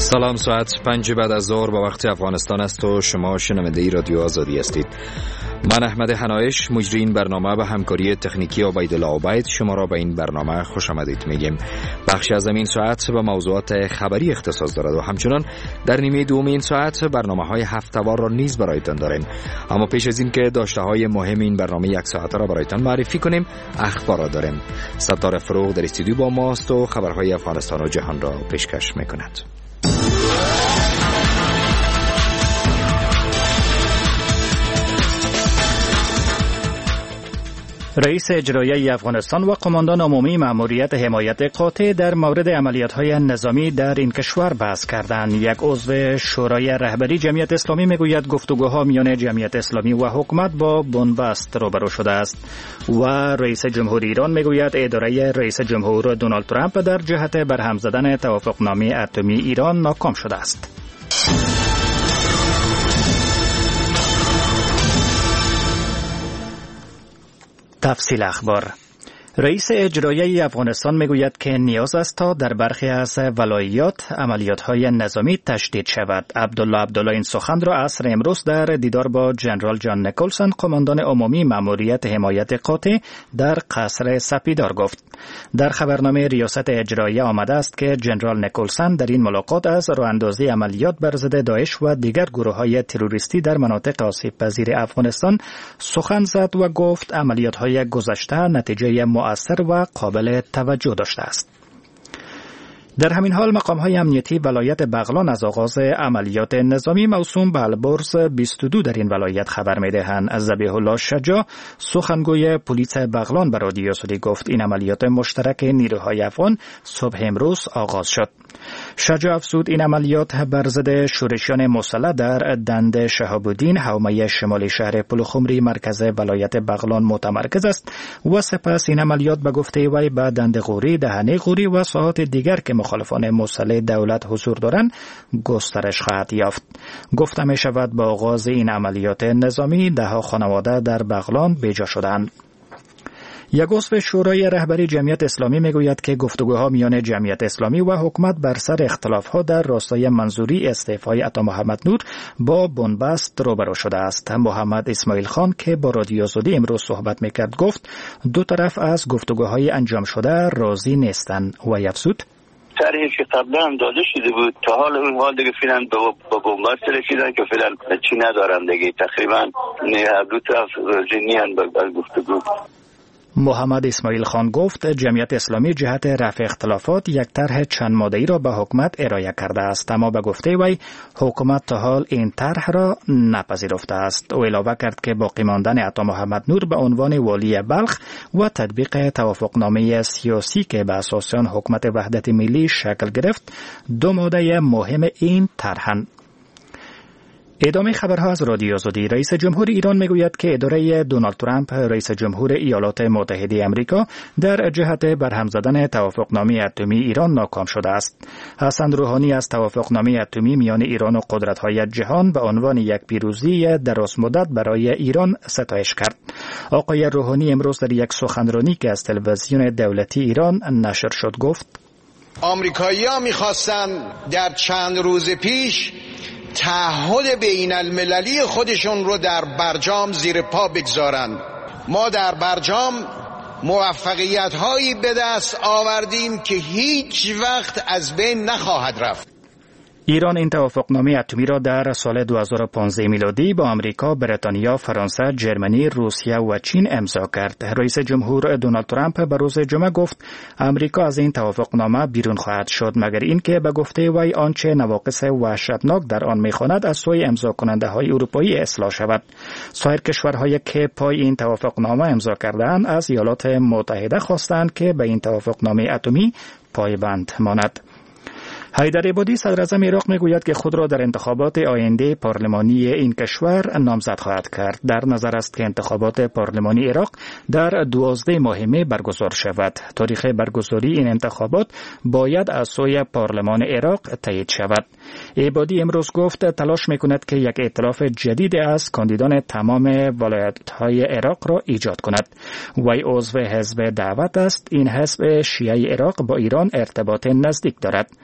سلام، ساعت 5 بعد از ظهر با وقت افغانستان است و شما شنونده رادیو آزادی هستید. من احمد حنایش، مجری این برنامه و همکاری تکنیکی عبیدالله عبید شما را به این برنامه خوش آمدید میگیم. بخشی از این ساعت به موضوعات خبری اختصاص دارد و همچنان در نیمه دوم این ساعت برنامه‌های هفته‌وار را نیز برایتان داریم. اما پیش از این که داشته‌های مهم این برنامه یک ساعته را برایتان معرفی کنیم، اخبار را داریم. ستاره فروغ در استودیو با ماست و خبرهای افغانستان و جهان را پیشکش میکند. رئیس اجرایی افغانستان و قماندان عمومی مأموریت حمایت قاطع در مورد عملیات‌های نظامی در این کشور بحث کردند. یک عضو شورای رهبری جمعیت اسلامی میگوید گفتگوها میان جمعیت اسلامی و حکومت با بنبست روبرو شده است و رئیس جمهوری ایران میگوید اداره رئیس جمهور دونالد ترامپ در جهت برهم زدن توافقنامه اتمی ایران ناکام شده است. تفصیل اخبار. رئیس اجرایی افغانستان میگوید که نیاز است تا در برخی از ولایات عملیات‌های نظامی تشدید شود. عبدالله این سخن را عصر امروز در دیدار با جنرال جان نیکلسون، قماندان عمومی مأموریت حمایت قاطع در قصر سپیدار گفت. در خبرنامه ریاست اجرایی آمده است که جنرال نیکلسون در این ملاقات از راه‌اندازی عملیات بر ضد داعش و دیگر گروه‌های تروریستی در مناطق آسیب‌پذیر افغانستان سخن زد و گفت عملیات‌های گذشته نتیجه مؤثر و قابل توجه داشته است. در همین حال مقام‌های امنیتی ولایت بغلان از آغاز عملیات نظامی موسوم به البرز 22 در این ولایت خبر می‌دهند. از ذبیح الله شجاع، سخنگوی پلیس بغلان به رادیو آزادی گفت این عملیات مشترک نیروهای افغان صبح امروز آغاز شد. شجاع افزود این عملیات بر ضد شورشیان مسلح در دند شهاب‌الدین، حومه شمالی شهر پلخمری مرکز ولایت بغلان متمرکز است و سپس این عملیات به گفته وی به دند غوری، دهنه غوری و ساحات دیگر که مخالفان مسلح دولت حضور دارند گسترش خواهد یافت. گفته می شود با آغاز این عملیات نظامی 10 خانواده در بغلان بیجا شدند. یک عضو شورای رهبری جمعیت اسلامی میگوید که گفتگوها میان جمعیت اسلامی و حکومت بر سر اختلافها در راستای منظوری استعفای عطا محمد نور با بنبست روبرو شده است. محمد اسماعیل خان که با رادیو آزادی امروز صحبت میکرد گفت دو طرف از گفتگوهای انجام شده راضی نیستند و افزود طرحی که قبلا هم داده شده بود تا حال اون حال دیگه فعلا با بنبست رسیدن که فعلا چی ندارن دیگه، تقریبا هر دو طرف راضی نیستن به گفتگو. محمد اسماعیل خان گفت جمعیت اسلامی جهت رفع اختلافات یک طرح چند ماده‌ای را به حکومت ارائه کرده است، اما به گفته وی حکومت تا حال این طرح را نپذیرفته است. او علاوه کرد که باقی ماندن عطا محمد نور به عنوان والی بلخ و تطبیق توافقنامه سیاسی که به اساس آن حکومت وحدت ملی شکل گرفت دو ماده مهم این طرحند. ادامه خبرها از رادیو آزادی. رئیس جمهور ایران میگوید که اداره دونالد ترامپ رئیس جمهور ایالات متحده آمریکا در جهت برهم زدن توافقنامه اتمی ایران ناکام شده است. حسن روحانی از توافقنامه اتمی میان ایران و قدرت‌های جهان به عنوان یک پیروزی درازمدت برای ایران ستایش کرد. آقای روحانی امروز در یک سخنرانی که از تلویزیون دولتی ایران نشر شد گفت آمریکایی‌ها می‌خواستن در چند روز پیش تعهد بین المللی خودشون رو در برجام زیر پا بگذارن. ما در برجام موفقیت هایی به دست آوردیم که هیچ وقت از بین نخواهد رفت. ایران این توافقنامه اتمی را در سال 2015 میلادی با آمریکا، بریتانیا، فرانسه، جرمنی، روسیه و چین امضا کرد. رئیس جمهور دونالد ترامپ به روز جمعه گفت آمریکا از این توافقنامه بیرون خواهد شد، مگر اینکه به گفته وی آنچه نواقص وحشتناک در آن می‌خواند از سوی امضا کننده های اروپایی اصلاح شود. سایر کشورهایی که پای این توافقنامه امضا کردند از ایالات متحده خواستند که به این توافقنامه اتمی پایبند ماند. حیدر عبادی صدر اعظم عراق میگوید که خود را در انتخابات آینده پارلمانی این کشور نامزد خواهد کرد. در نظر است که انتخابات پارلمانی عراق در 12 ماه می برگزار شود. تاریخ برگزاری این انتخابات باید از سوی پارلمان عراق تایید شود. عبادی امروز گفت تلاش میکند که یک ائتلاف جدید از کاندیدان تمام ولایت‌های عراق را ایجاد کند. وی عضو حزب دعوت است. این حزب شیعه عراق با ایران ارتباط نزدیک دارد.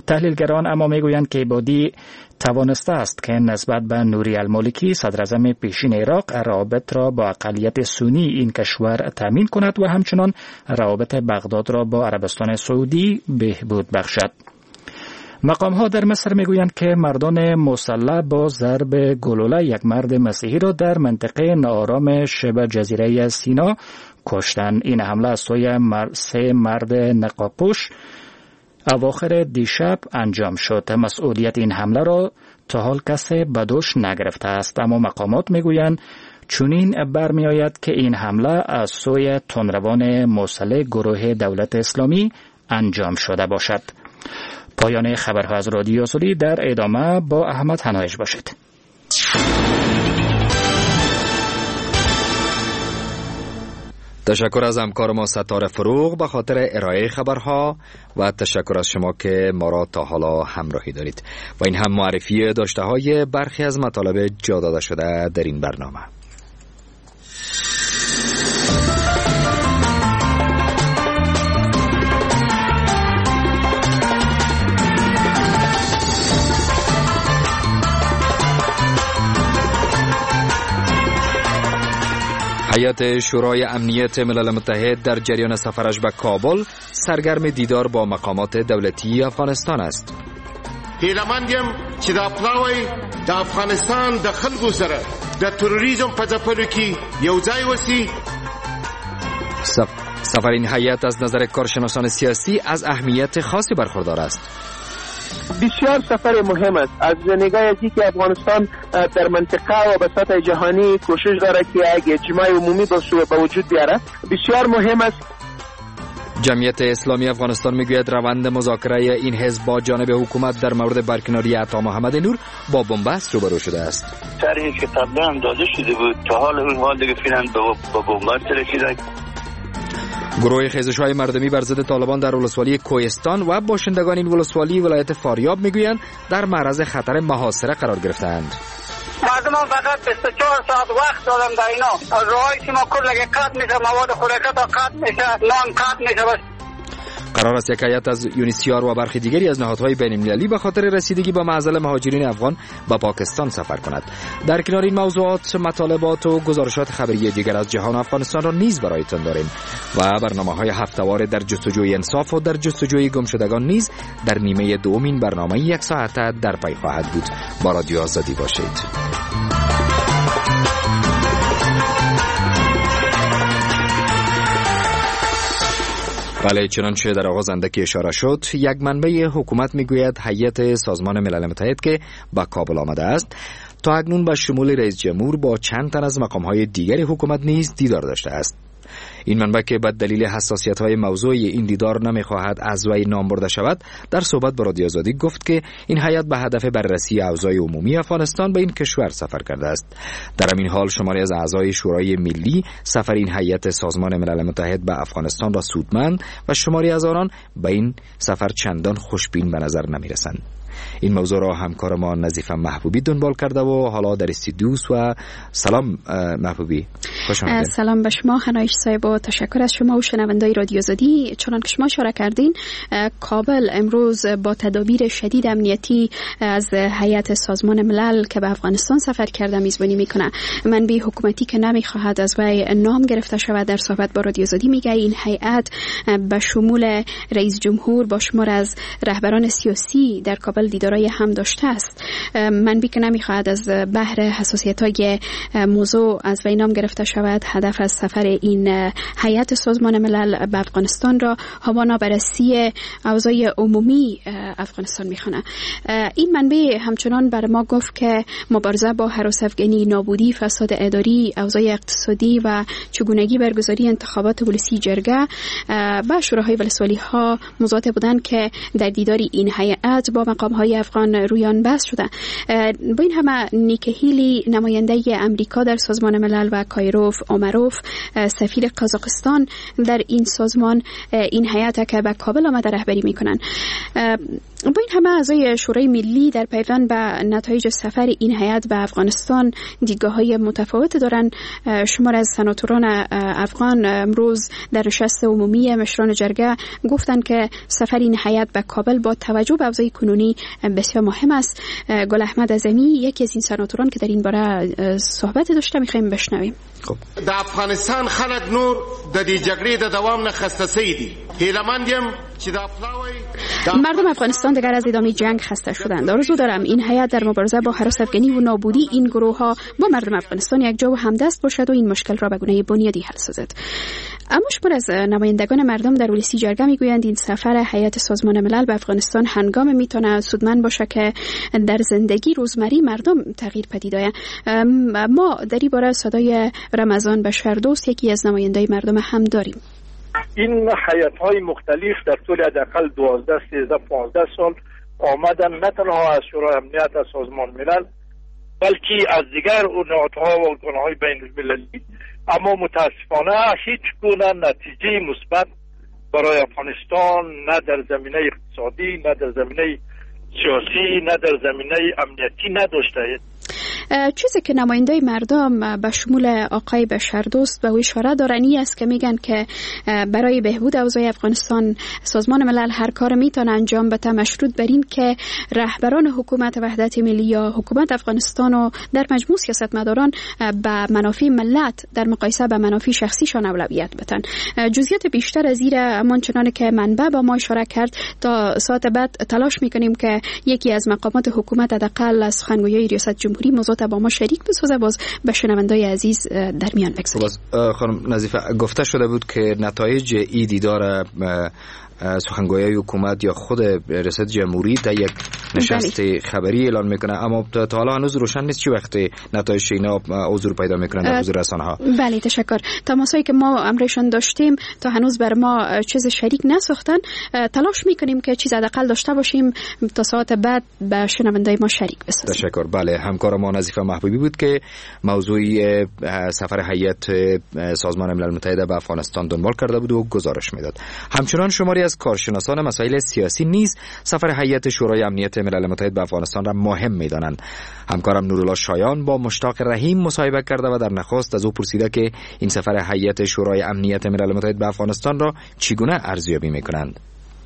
تحلیلگران اما میگویند که عبادی توانسته است که نسبت به نوری المالکی صدراعظم پیشین عراق روابط را با اقلیت سنی این کشور تامین کند و همچنان روابط بغداد را با عربستان سعودی بهبود بخشد. مقام‌ها در مصر میگویند که مردان مسلح با ضرب گلوله یک مرد مسیحی را در منطقه ناآرام شبه جزیره سینا کشتند. این حمله از سوی 3 مرد نقاب‌پوش اواخر دیشب انجام شد. مسئولیت این حمله را تا حال کسی به دوش نگرفته است، اما مقامات میگویند چنین برمیآید که این حمله از سوی تندروان مسلح گروه دولت اسلامی انجام شده باشد. پایان خبرها از رادیو آزادی، در ادامه با احمد حنایش باشید. تشکر از همکار ما ستاره فروغ به خاطر ارائه خبرها و تشکر از شما که ما را تا حالا همراهی دارید. و این هم معرفی داشته های برخی از مطالب جا داده شده در این برنامه. هیئت شورای امنیت ملل متحد در جریان سفرش به کابل سرگرم دیدار با مقامات دولتی افغانستان است. هیلمندیم چې دا پلاوی د افغانستان د خلکو سره د تروریزم په ځپلو کې یو ځای وسی. سفر این هیئت از نظر کارشناسان سیاسی از اهمیت خاصی برخوردار است. بسیار سفر مهم است از نگاه ازی که افغانستان در منطقه و به سطح جهانی کوشش داره که یک اجماع عمومی به وجود بیاره. بسیار مهم است. جمعیت اسلامی افغانستان میگوید روند مذاکره این حزب با جانب حکومت در مورد برکناری عطا محمد نور با بنبست روبرو شده است. طرحی که قبلا هم داده شده بود تا حال اون حال دیگه فعلا با بنبست رسیدن. گروه خیزش‌های مردمی بر ضد طالبان در ولسوالی کوهستان و باشندگان این ولسوالی ولایت فاریاب میگویند در معرض خطر محاصره قرار گرفتند. مردم فقط 24 ساعت وقت دادن در اینا. راهی که ما کلگه قطع میشه، مواد خوراکی تا قطع میشه، نان قطع میشه. قرار است یک هیئت از یونیسیار و برخی دیگری از نهادهای بین‌المللی به خاطر رسیدگی به معضل مهاجرین افغان به پاکستان سفر کند. در کنار این موضوعات، مطالبات و گزارشات خبری دیگر از جهان افغانستان را نیز برایتان داریم و برنامه‌های هفته‌وار در جستجوی انصاف و در جستجوی گمشدگان نیز در نیمه دوم این برنامه یک ساعته در پی خواهد بود. با رادیو آزادی باشید. بله، چنانچه در آغاز اندکی اشاره شد، یک منبع حکومت میگوید هیئت سازمان ملل متحد که به کابل آمده است تا اکنون به شمول رئیس جمهور با چند تن از مقام‌های دیگر حکومت نیز دیدار داشته است. این منبع که به دلیل حساسیت‌های موضوعی این دیدار نمی‌خواهد از وی نام برده شود، در صحبت با رادیو آزادی گفت که این هیئت به هدف بررسی اوضاع عمومی افغانستان به این کشور سفر کرده است. در همین حال شماری از اعضای شورای ملی سفر این هیئت سازمان ملل متحد به افغانستان را سودمند و شماری از آنان به این سفر چندان خوشبین به نظر نمی‌رسند. این موضوع را همکار ما نظیفه محبوبی دنبال کرده و حالا در استودیو و سلام محبوبی، خوش آمدید. سلام به شما حنایش صاحب و تشکر از شما و شنوندای رادیو آزادی. چنان که شما اشاره کردین، کابل امروز با تدابیر شدید امنیتی از هیئت سازمان ملل که به افغانستان سفر کرده میزبانی میکنه. منبع حکومتی که نمیخواهد از وی نام گرفته شود در صحبت با رادیو آزادی میگه این هیئت به شمول رئیس جمهور با شمار از رهبران سیاسی در کابل دیدارای هم داشته است. منبع که نمیخواهد از بحر حساسیت‌های موضوع از وی نام گرفته شود، هدف از سفر این هیئت سازمان ملل به افغانستان را همانا بررسی اوضاع عمومی افغانستان میخوانه. این منبع همچنان بر ما گفت که مبارزه با هراس افغانی، نابودی، فساد اداری، اوضاع اقتصادی و چگونگی برگزاری انتخابات ولسی جرگه و شوراهای ولسوالی ها موضوعات بودند که در دیداری این هیئت با مقام‌های افغان رویان بحث شده. با این همه نیکی هیلی نماینده امریکا در سازمان ملل و کایروف اومروف سفیر قزاقستان در این سازمان این هیئت که به کابل آمده رهبری میکنن. با این همه اعضای شورای ملی در پیوند به نتایج سفر این هیئت به افغانستان دیدگاه‌های متفاوت دارند. شمار از سناتوران افغان امروز در نشست عمومی مشران جرگه گفتند که سفر این هیئت به کابل با توجه به اوضاع کنونی بسیار مهم است. گل احمد اعظمی یکی از این سناتوران که در این باره صحبت داشته می‌خوایم بشنویم. خب د افغانستان خلک نور د دې جګړې د دوام نه خسته شوي دي. هیله‌مندیم چې دا پلاوی مردم افغانستان دیگر از ادامه جنگ خسته شدند. آرزو دارم این هیئت در مبارزه با هراس افغانی و نابودی این گروه‌ها با مردم افغانستان یک جا و همدست باشد و این مشکل را به گونه بنیادی حل سازد. اما شمار از نمایندگان مردم در ولسی جرگه میگویند این سفر هیئت سازمان ملل به افغانستان هنگام میتونه سودمند باشه که در زندگی روزمره مردم تغییر پدید آید. ما در این باره صدای رمضان بشردوست یکی از نمایندگان مردم هم داریم. این هیئت‌های مختلف در طول حداقل 12 13 15 سال آمدن نه تنها از شورای امنیت از سازمان ملل بلکه از دیگر نهادها و ارگان‌های بین‌المللی، اما متاسفانه هیچ گونه نتیجه مثبت برای افغانستان نه در زمینه اقتصادی، نه در زمینه سیاسی، نه در زمینه امنیتی نداشته. چیزی که نماینده مردم به شمول آقای بشردوست به او اشاره دارن است که میگن که برای بهبود اوضاع افغانستان سازمان ملل هر کار میتونه انجام بده، مشروط بر این که رهبران حکومت وحدت ملی یا حکومت افغانستان و در مجموع سیاستمداران به منافع ملت در مقایسه به منافع شخصیشان اولویت بدن. جزئیات بیشتر از این امان چنانه که منبع با ما اشاره کرد تا ساعت بعد تلاش میکنیم که یکی از مقامات حکومت حداقل از سخنگوی ریاست جمهوری موضوعات با ما شریک بسازه. باز به شنوندای عزیز در میان بگذاریم. خانم نظیفه گفته شده بود که نتایج ای دیدار سخنگوی حکومت یا خود ریاست جمهوری در یک نشست خبری اعلان میکنه، اما تا حالا هنوز روشن نیست چه وقت نتایج اینا حضور پیدا میکنن در حضور رسانه ها. بله تشکر. تماسایی که ما امرشان داشتیم تا هنوز بر ما چیز شریک نساختن. تلاش میکنیم که چیز حداقل داشته باشیم تا ساعت بعد به شنوندای ما شریک بسازیم. تشکر. بله همکار ما نظیفه محبوبی بود که موضوع سفر هیئت سازمان ملل متحد به افغانستان دنبال کرده بود و گزارش میداد. همچنان شماری از کارشناسان مسائل سیاسی نیز سفر هیئت شورای امنیت ملل متحد به افغانستان را مهم می‌دانند. همکارم نورالله شایان با مشتاق رحیم مصاحبه کرده و در نخست از او پرسیده که این سفر هیئت شورای امنیت ملل متحد به افغانستان را چگونه ارزیابی می‌کنند.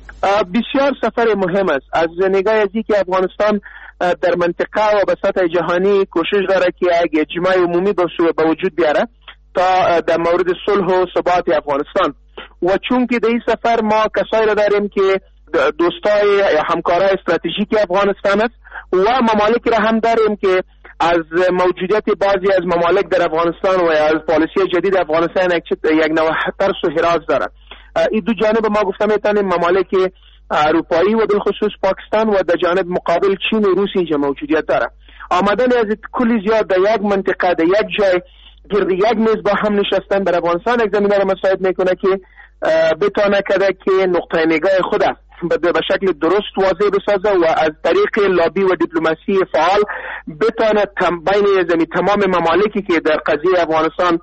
بسیار سفر مهم است از نگاه ازی که افغانستان در منطقه و به سطح جهانی کوشش داره که یک اجماع عمومی به وجود بیاره تا در مورد صلح و ثبات افغانستان. و چون که در این سفر ما کسایی را داریم که دوستای همکارای استراتژیک افغانستان است و ممالک را هم داریم که از موجودیت بعضی از ممالک در افغانستان و از پالیسی جدید افغانستان یک نوع ترس و هراس دارد. این دو جانب ما گفته میتونیم ممالک اروپایی و بالخصوص پاکستان و در جانب مقابل چین و روس اینجا موجودیت داره. آمدن از کلی زیاد در یک منطقه در یک جای گرد یک میز با هم نشستن بر افغانستان یک زمینه را مساعد میکنه که بتونه که نقطه نگاه خود به شکل درست واضح بسازه و از طریق لابی و دیپلماسی فعال بتونه بین تمام ممالکی که در قضیه افغانستان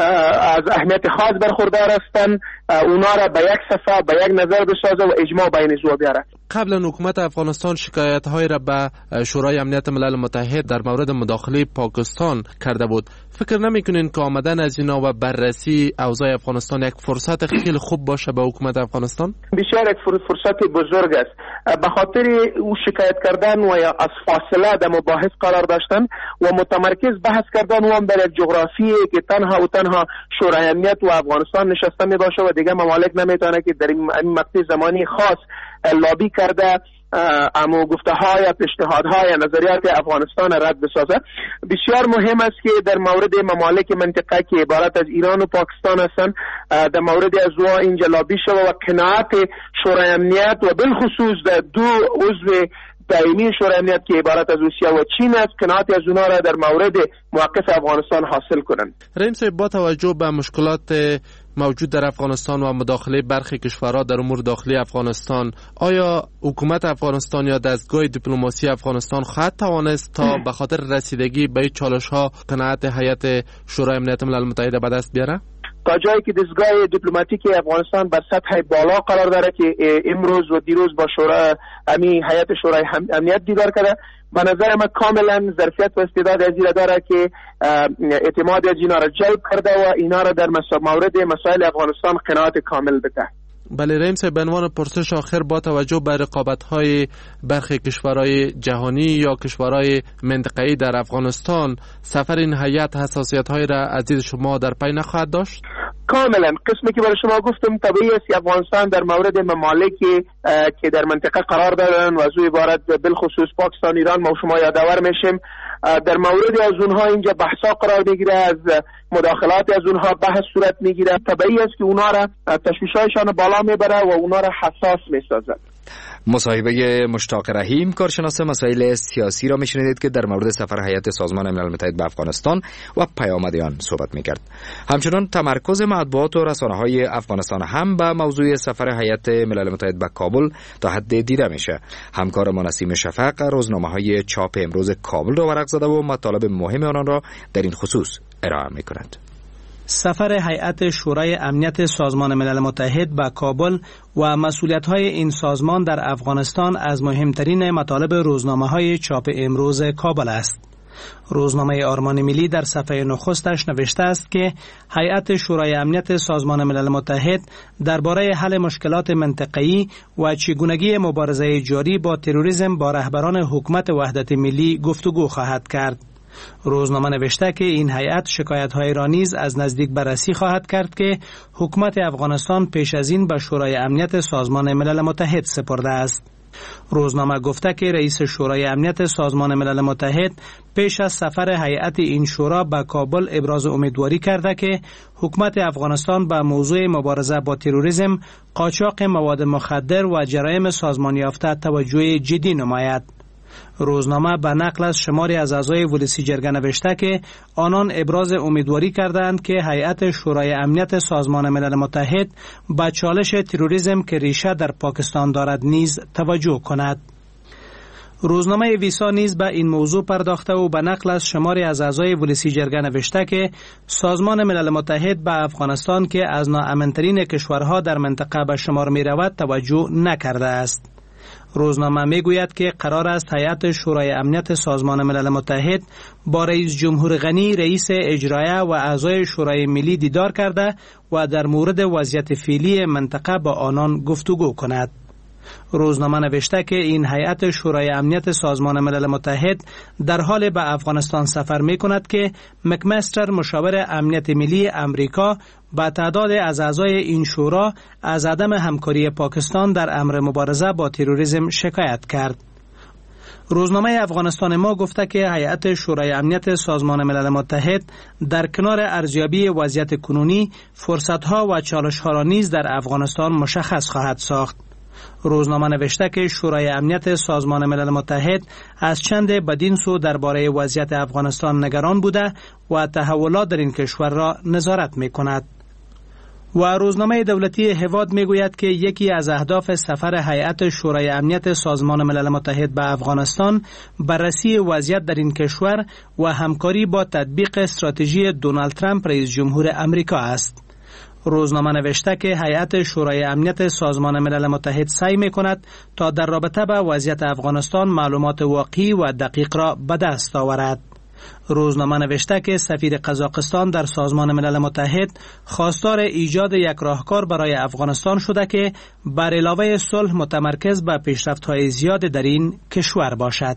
از اهمیت خاص برخوردار هستند اونا را به یک صفحه به یک نظر بسازه و اجماع بین زو بیاره. قبلا حکومت افغانستان شکایت‌های را به شورای امنیت ملل متحد در مورد مداخله پاکستان کرده بود. فکر نمی‌کنین که آمدن از اینا و بررسی اوضاع افغانستان یک فرصت خیلی خوب باشه به حکومت افغانستان؟ بسیار یک فرصت بزرگ است. به خاطر او شکایت کردن و یا از فاصله در مباحث قرار داشتن و متمرکز بحث کردن و هم بر جغرافی که تنها شورای امنیت و افغانستان نشسته می باشه و دیگه ممالک نمیتونه که در این مقطع زمانی خاص لابی کرده اما گفته های پیشنهادهای نظریات افغانستان رد بسازه. بسیار مهم است که در مورد ممالک منطقه که عبارت از ایران و پاکستان هستند در مورد از او اینجا لابی شود و قناعت شورای امنیت و بالخصوص دو عضو دائمی شورای امنیت که عبارت از روسیه و چین است قناعت از اونا را در مورد موقف افغانستان حاصل کنند. رئیس صاحب با توجه به مشکلات موجود در افغانستان و مداخله برخی کشورها در امور داخلی افغانستان، آیا حکومت افغانستان یا دستگاه دیپلماسی افغانستان خواهد توانست تا به خاطر رسیدگی به چالش‌ها قناعت هیئت شورای امنیت ملل متحد به دست بیاره؟ تا جایی که دستگاه دیپلماتیک افغانستان بر سطح بالا قرار داره که امروز و دیروز با هیئت شورای امنیت دیدار کرده، به نظر من کاملا ظرفیت و استعداد از این داره که اعتماد از اینا را جلب کرده و اینا را در مورد مسائل افغانستان قناعت کامل بده. بله رحیم صاحب، به عنوان پرسش آخر، با توجه به رقابت‌های برخی کشورهای جهانی یا کشورهای منطقه‌ای در افغانستان، سفر این هیئت حساسیت‌های را از دید شما در پی نخواهد داشت؟ کاملا. قسمی که برای شما گفتم طبیعی است که افغانستان در مورد ممالکی که در منطقه قرار دارن و از او عبارت بالخصوص پاکستان، ایران، ما شما یادآور میشیم در مورد از اونها اینجا بحثا قرار میگیره، از مداخلات از اونها بحث صورت میگیره. طبیعی است که اونها را تشویش‌هایشان بالا میبره و اونها را حساس میسازد. مصاحبه مشتاق رحیم، کارشناس مسائل سیاسی را میشنیدید که در مورد سفر هیئت سازمان ملل متحد به افغانستان و پیامد آن صحبت میکرد. همچنان تمرکز مطبوعات و رسانه‌های افغانستان هم به موضوع سفر هیئت ملل متحد به کابل تا حد دیده میشه. همکار ما نسیم شفق روزنامه‌های چاپ امروز کابل را ورق زده و مطالب مهم آنان را در این خصوص ارائه میکند. سفر هیئت شورای امنیت سازمان ملل متحد به کابل و مسئولیت‌های این سازمان در افغانستان از مهمترین مطالب روزنامه‌های چاپ امروز کابل است. روزنامه آرمان ملی در صفحه نخستش نوشته است که هیئت شورای امنیت سازمان ملل متحد درباره حل مشکلات منطقه‌ای و چگونگی مبارزه جاری با تروریسم با رهبران حکومت وحدت ملی گفتگو خواهد کرد. روزنامه نوشته که این هیئت شکایت‌های را نیز از نزدیک بررسی خواهد کرد که حکومت افغانستان پیش از این به شورای امنیت سازمان ملل متحد سپرده است. روزنامه گفته که رئیس شورای امنیت سازمان ملل متحد پیش از سفر هیئت این شورا به کابل ابراز امیدواری کرده که حکومت افغانستان به موضوع مبارزه با تروریسم، قاچاق مواد مخدر و جرایم سازمان یافته توجه جدی نماید. روزنامه به نقل از شماری از اعضای ولسی جرگه نوشته که آنان ابراز امیدواری کردند که هیئت شورای امنیت سازمان ملل متحد به چالش تروریسم که ریشه در پاکستان دارد نیز توجه کند. روزنامه ویسا نیز به این موضوع پرداخته و به نقل از شماری از اعضای ولسی جرگه نوشته که سازمان ملل متحد به افغانستان که از ناامن‌ترین کشورها در منطقه به شمار می رود توجه نکرده است. روزنامه میگوید که قرار است هیئت شورای امنیت سازمان ملل متحد با رئیس جمهور غنی، رئیس اجرایه و اعضای شورای ملی دیدار کرده و در مورد وضعیت فعلی منطقه با آنان گفتگو کند. روزنامه نوشته که این هیئت شورای امنیت سازمان ملل متحد در حال به افغانستان سفر می کند که مکمستر مشاور امنیت ملی امریکا با تعداد از اعضای این شورا از عدم همکاری پاکستان در امر مبارزه با تروریسم شکایت کرد. روزنامه افغانستان ما گفته که هیئت شورای امنیت سازمان ملل متحد در کنار ارزیابی وضعیت کنونی، فرصت‌ها و چالش‌ها را نیز در افغانستان مشخص خواهد ساخت. روزنامه نوشته که شورای امنیت سازمان ملل متحد از چند بدین سو درباره وضعیت افغانستان نگران بوده و تحولات در این کشور را نظارت می کند. و روزنامه دولتی هواد می گوید که یکی از اهداف سفر هیئت شورای امنیت سازمان ملل متحد به افغانستان بررسی وضعیت در این کشور و همکاری با تطبیق استراتژی دونالد ترامپ رئیس جمهور امریکا است. روزنامه نوشته که هیئت شورای امنیت سازمان ملل متحد سعی می‌کند تا در رابطه با وضعیت افغانستان معلومات واقعی و دقیق را به دست آورد. روزنامه نوشته که سفیر قزاقستان در سازمان ملل متحد خواستار ایجاد یک راهکار برای افغانستان شده که بر علاوه صلح متمرکز به پیشرفت‌های زیاد در این کشور باشد.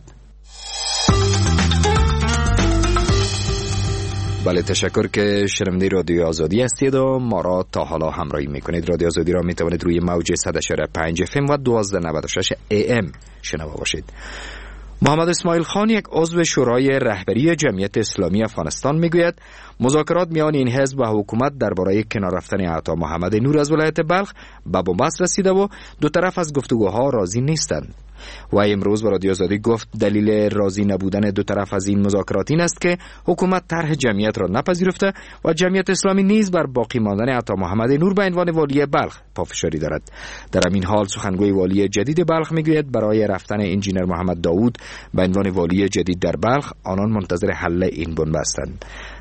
بله، تشکر که شنونده رادیو آزادی هستید و ما را تا حالا همراهی میکنید. رادیو آزادی را میتوانید روی موج 100.5 FM و 1296 AM شنوا باشید. محمد اسماعیل خان، یک عضو شورای رهبری جمعیت اسلامی افغانستان، میگوید مذاکرات میان این حزب و حکومت درباره کنار رفتن عطا محمد نور از ولایت بلخ به بنبست رسیده و دو طرف از گفتگوها راضی نیستند. و امروز با رادیو آزادی گفت دلیل راضی نبودن دو طرف از این مذاکرات این است که حکومت طرح جمعیت را نپذیرفته و جمعیت اسلامی نیز بر باقی ماندن عطا محمد نور به عنوان والی بلخ پافشاری دارد. در همین حال سخنگوی والی جدید بلخ میگوید برای رفتن انجینر محمد داوود به عنوان والی جدید در بلخ آنان منتظر حل این بنبستند.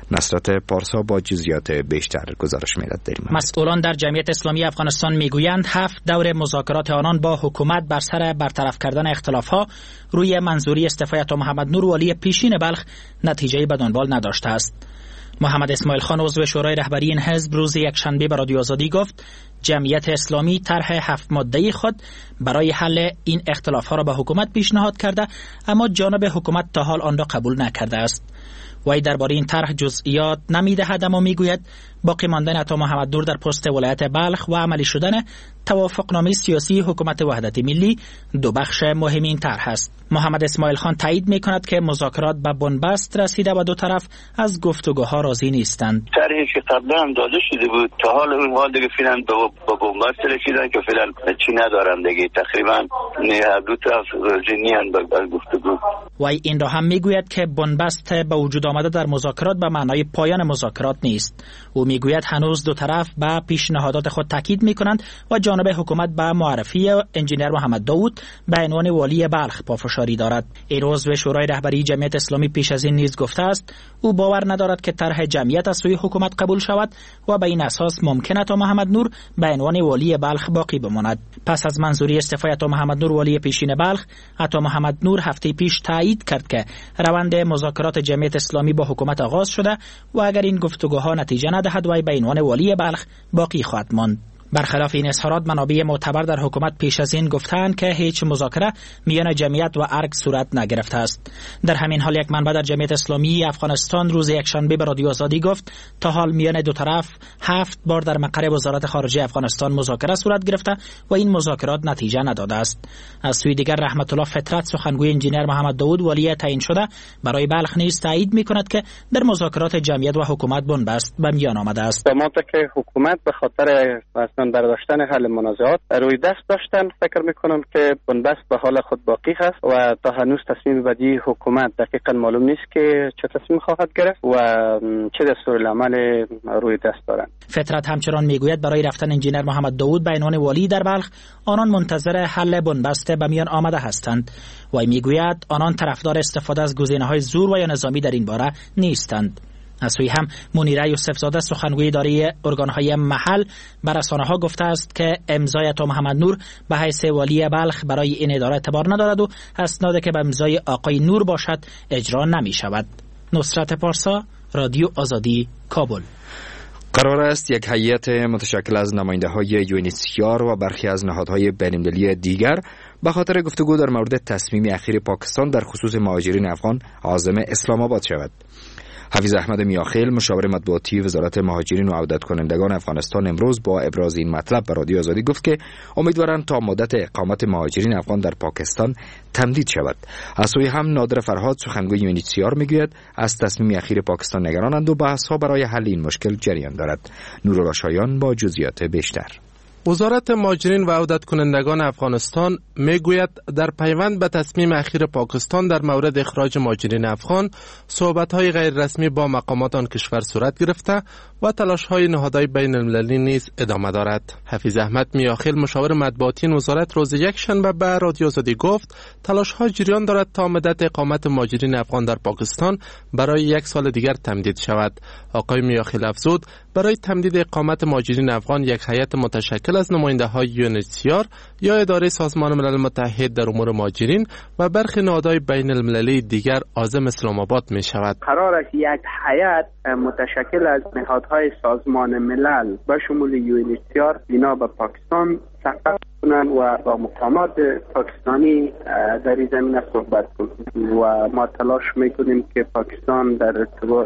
نصرت پارسا با جزئیات بیشتر گزارش می‌دهد. مسئولان در جمعیت اسلامی افغانستان میگویند 7 دور مذاکرات آنان با حکومت بر سر برطرف کردن اختلاف‌ها روی منظوری استعفای عطا محمد نور والی پیشین بلخ نتیجه‌ای به دنبال نداشته است. محمد اسماعیل خان عضو شورای رهبری این حزب روز یکشنبه به رادیو آزادی گفت جمعیت اسلامی طرح 7 ماده‌ای خود برای حل این اختلاف‌ها را به حکومت پیشنهاد کرده، اما جانب حکومت تا حال آن را قبول نکرده است. وی درباره این طرح جزئیات نمی‌دهد، اما میگوید باقی ماندن عطا محمد نور در پست ولایت بلخ و عملی شدن توافقنامه سیاسی حکومت وحدت ملی دو بخش مهم این طرح است. محمد اسماعیل خان تایید می‌کند که مذاکرات به بنبست رسیده و دو طرف از گفتگوها راضی نیستند. طرحی که قبلا هم داده شده بود تا حال اون حال دیگه فعلا به بنبست رسیدن که فعلا چی ندارن دیگه، تقریبا هر دو طرف راضی نیستند به گفتگو. وی این را هم میگوید که بنبست به وجود آمده در مذاکرات به معنای پایان مذاکرات نیست. او میگوید هنوز دو طرف به پیشنهادات خود تاکید میکنند و جانب حکومت به معرفی انجینر محمد داوود به عنوان والی بلخ پافشاری دارد. این عضو شورای رهبری جمعیت اسلامی پیش از این نیز گفته است او باور ندارد که طرح جمعیت از سوی حکومت قبول شود و به این اساس ممکن است محمد نور به عنوان والی بلخ باقی بماند. پس از منظوری استعفای عطا محمد نور والی پیشین بلخ، عطا محمد نور هفته پیش تایید کرد که روند مذاکرات جمعیت اسلامی با حکومت آغاز شده و اگر این گفتگوها نتیجه ندهد وی به عنوان والی بلخ باقی خواهد ماند. برخلاف این اظهارات منابع معتبر در حکومت پیش از این گفتند که هیچ مذاکره میان جمعیت و ارگ صورت نگرفته است. در همین حال یک منبع در جمعیت اسلامی افغانستان روز یکشنبه به رادیو آزادی گفت تا حال میان دو طرف 7 بار در مقر وزارت خارجه افغانستان مذاکره صورت گرفته و این مذاکرات نتیجه نداده است. از سوی دیگر رحمت الله فطرت سخنگوی انجینر محمد داوود والی تعیین شده برای بلخ نیز تایید میکند که در مذاکرات جمعیت و حکومت بنبست به میان آمده است. ما که حکومت به خاطر برداشتن حل منازعات روی دست داشتن، فکر میکنم که بنبست به حال خود باقی است و تا هنوز تصمیم بعدی حکومت دقیقاً معلوم نیست که چه تصمیم خواهد گرفت و چه دستورالعمل روی دست دارند. فطرت همچنان میگوید برای رفتن انجینر محمد داوود به عنوان والی در بلخ آنان منتظر حل بنبست به میان آمده هستند و میگوید آنان طرفدار استفاده از گزینه‌های زور و یا نظامی در این باره نیستند. از سوی هم منیره یوسفزاده سخنگوی اداره ارگان‌های محل بر رسانه‌ها گفته است که امضای عطا محمد نور به حیث والی بلخ برای این اداره اعتبار ندارد و اسنادی که به امضای آقای نور باشد اجرا نمی‌شود. نصرت پارسا، رادیو آزادی، کابل. قرار است یک هیئت متشکل از نماینده‌های UNHCR و برخی از نهادهای بین‌المللی دیگر به خاطر گفتگو در مورد تصمیم اخیر پاکستان در خصوص مهاجرین افغان عازم اسلام آباد شود. حفیظ احمد میاخیل مشاور مطبوعاتی وزارت مهاجرین و عودت کنندگان افغانستان امروز با ابراز این مطلب به رادیو آزادی گفت که امیدوارند تا مدت اقامت مهاجرین افغان در پاکستان تمدید شود. از سوی هم نادر فرهاد سخنگوی UNHCR میگوید از تصمیم اخیر پاکستان نگرانند و بحث‌ها برای حل این مشکل جریان دارد. نورالله شایان با جزئیات بیشتر. وزارت مهاجرین و عودت کنندگان افغانستان میگوید در پیوند به تصمیم اخیر پاکستان در مورد اخراج مهاجرین افغان صحبت‌های غیر رسمی با مقامات آن کشور صورت گرفته و تلاش‌های نهادهای بین المللی نیز ادامه دارد. حفیظ احمد میاخیل مشاور مطبوعاتی وزارت روز یکشنبه به رادیو آزادی گفت تلاش‌ها جریان دارد تا مدت اقامت مهاجرین افغان در پاکستان برای 1 سال دیگر تمدید شود. آقای میاخیل افزود برای تمدید اقامت مهاجرین افغان یک هیئت متشکل از نماینده‌های UNHCR یا اداره سازمان ملل متحد در امور مهاجرین و برخی نهادهای بین المللی دیگر عازم اسلام آباد می شود. قرار است یک هیئت متشکل از نهادهای سازمان ملل به شمول UNHCR بنا به پاکستان سفر کنند و با مقامات پاکستانی در این زمینه صحبت کنند و ما تلاش میکنیم که پاکستان در ارتباط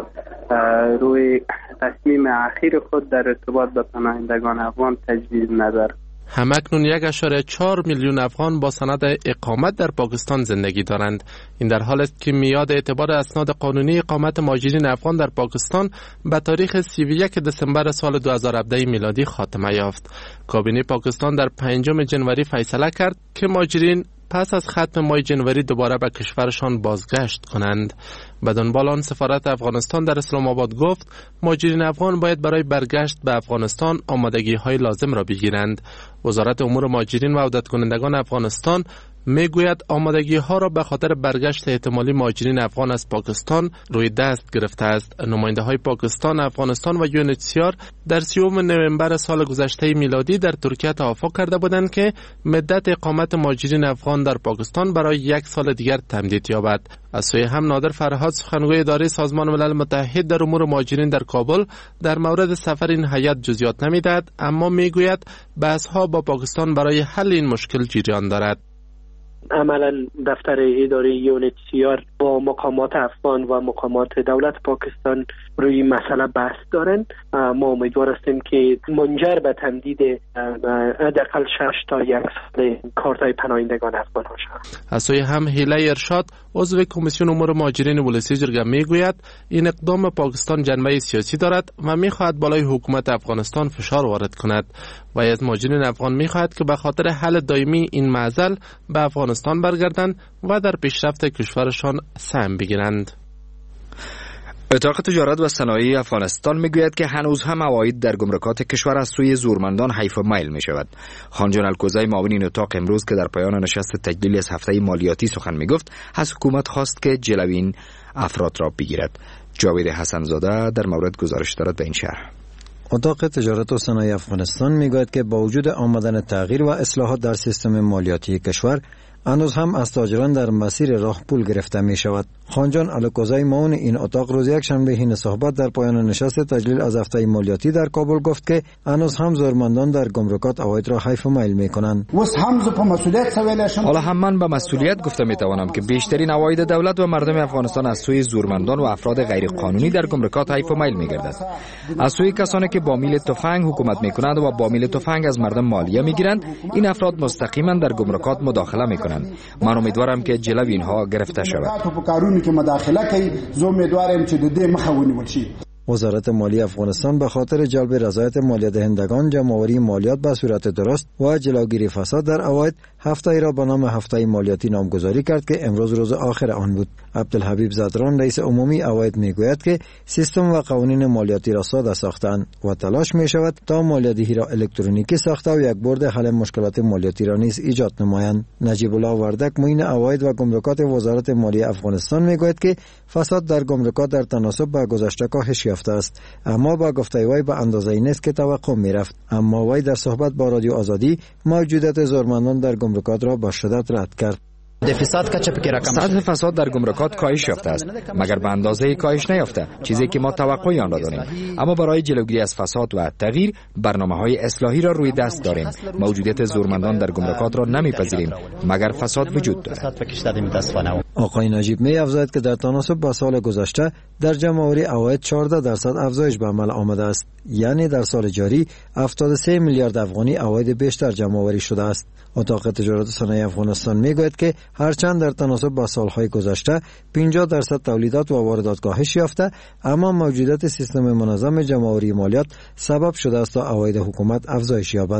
روی تصمیم اخیر خود در ارتباط با پناهندگان افغان تجدید نظر. همکنون 1.4 میلیون افغان با سند اقامت در پاکستان زندگی دارند. این در حالی است که میعاد اعتبار اسناد قانونی اقامت مهاجرین افغان در پاکستان به تاریخ 31 دسامبر سال 2017 میلادی خاتمه یافت. کابینه پاکستان در 5 جنوری فیصله کرد که مهاجرین پس از ختم ماه جنوری دوباره به کشورشان بازگشت کنند. به دنبال آن سفارت افغانستان در اسلام آباد گفت مهاجرین افغان باید برای برگشت به افغانستان آمادگی‌های لازم را بگیرند. وزارت امور مهاجرین و عودت کنندگان افغانستان میگوید آمادگی ها را به خاطر برگشت احتمالی مهاجرین افغان از پاکستان روی دست گرفته است. نماینده های پاکستان، افغانستان و یونیسیار در 30 نوامبر سال گذشته میلادی در ترکیه توافق کرده بودند که مدت اقامت مهاجرین افغان در پاکستان برای 1 سال دیگر تمدید یابد. از سوی هم نادر فرهاد، سخنگوی اداره سازمان ملل متحد در امور مهاجرین در کابل، در مورد سفر این هیئت جزئیات نمیدهد، اما میگوید بحث‌ها با پاکستان برای حل این مشکل جریان دارد. عملا دفتر اداره یونیسیار با مقامات افغان و مقامات دولت پاکستان روی مسئله بحث دارند. ما امیدوار هستیم که منجر به تمدید حداقل 6 تا 1 سال کارتای پناهندگان افغان شود. از سوی هم هیله ارشاد، عضو کمیسیون امور مهاجرین ولسی جرگه میگوید این اقدام پاکستان جنبه سیاسی دارد و میخواهد بالای حکومت افغانستان فشار وارد کند و از مهاجرین افغان میخواهد که به خاطر حل دائمی این معضل به افغانستان برگردند و در پیشرفت کشورشان سهم بگیرند. اتاق تجارت و صنایع افغانستان میگوید که هنوز هم عواید در گمرکات کشور از سوی زورمندان حیف و میل می شود. خانجان الکوزی، معاون این اتاق، امروز که در پایان نشست تجلیل از هفته مالیاتی سخن میگفت، از حکومت خواست که جلوی این افراد را بگیرد. جاوید حسنزاده در مورد گزارش دارد به این شرح. اتاق تجارت و صنایع افغانستان میگوید که با وجود آمدن تغییر و اصلاحات در سیستم مالیاتی کشور، هنوز هم از تاجران در مسیر راه پول گرفته می شود. خانجان الکوزی، معاون این اتاق، روز یک شنبه حین صحبت در پایان نشست تجلیل از هفته مالیاتی در کابل گفت که هنوز هم زورمندان در گمرکات عواید را حیف و میل می کنند. حالا هم من به مسئولیت گفته می توانم که بیشترین عواید دولت و مردم افغانستان از سوی زورمندان و افراد غیر قانونی در گمرکات حیف و میل می گردد. از سوی کسانی که با میل تفنگ حکومت می کنند و با میل تفنگ از مردم مالیه می گیرند، این افراد مستقیما در گمرکات مداخله می کنند. من امیدوارم که جلوی اینها گرفته شود. وزارت مالی افغانستان به خاطر جلب رضایت مالیه دهندگان، جمع‌آوری مالیات به صورت درست و جلوگیری فساد در عواید، هفته ای را به نام هفته مالیاتی نامگذاری کرد که امروز روز آخر آن بود. عبدالحبیب زدران، رئیس عمومی عواید، میگوید که سیستم و قوانین مالیاتی را ساده ساختند و تلاش می شود تا مالیات‌دهی را الکترونیکی ساخته و یک برد حل مشکلات مالیاتی را نیز ایجاد نمایند. نجیب الله وردک، معین عواید و گمرکات وزارت مالی افغانستان، میگوید که فساد در گمرکات در تناسب با گذشته کاهش یافته است، اما با گفته وی به اندازه‌ای نیست که توقع می‌رفت. اما وی در صحبت با رادیو آزادی موجودیت زورمندان در گمرکات را با شدت رد کرد. سطح فساد در گمرکات کاهش یافته است، مگر به اندازه کاهش نیافته، چیزی که ما توقع آن را داریم. اما برای جلوگیری از فساد و تغییر، برنامه‌های اصلاحی را روی دست داریم. موجودیت زورمندان در گمرکات را نمی‌پذیریم مگر فساد وجود دارد. آقای نجیب می افزاید که در تناسب با سال گذشته در جمع‌آوری عواید 14% افزایش به عمل آمده است، یعنی در سال جاری 73 میلیارد افغانی عواید بیشتر جمع‌آوری شده است. اتاق تجارت و صنایع افغانستان میگوید که هرچند در تناسب با سالهای گذشته 50% تولیدات و واردات کاهش یافته، اما موجودیت سیستم منظم جمع‌آوری مالیات سبب شده است تا عواید حکومت افزایش یابد.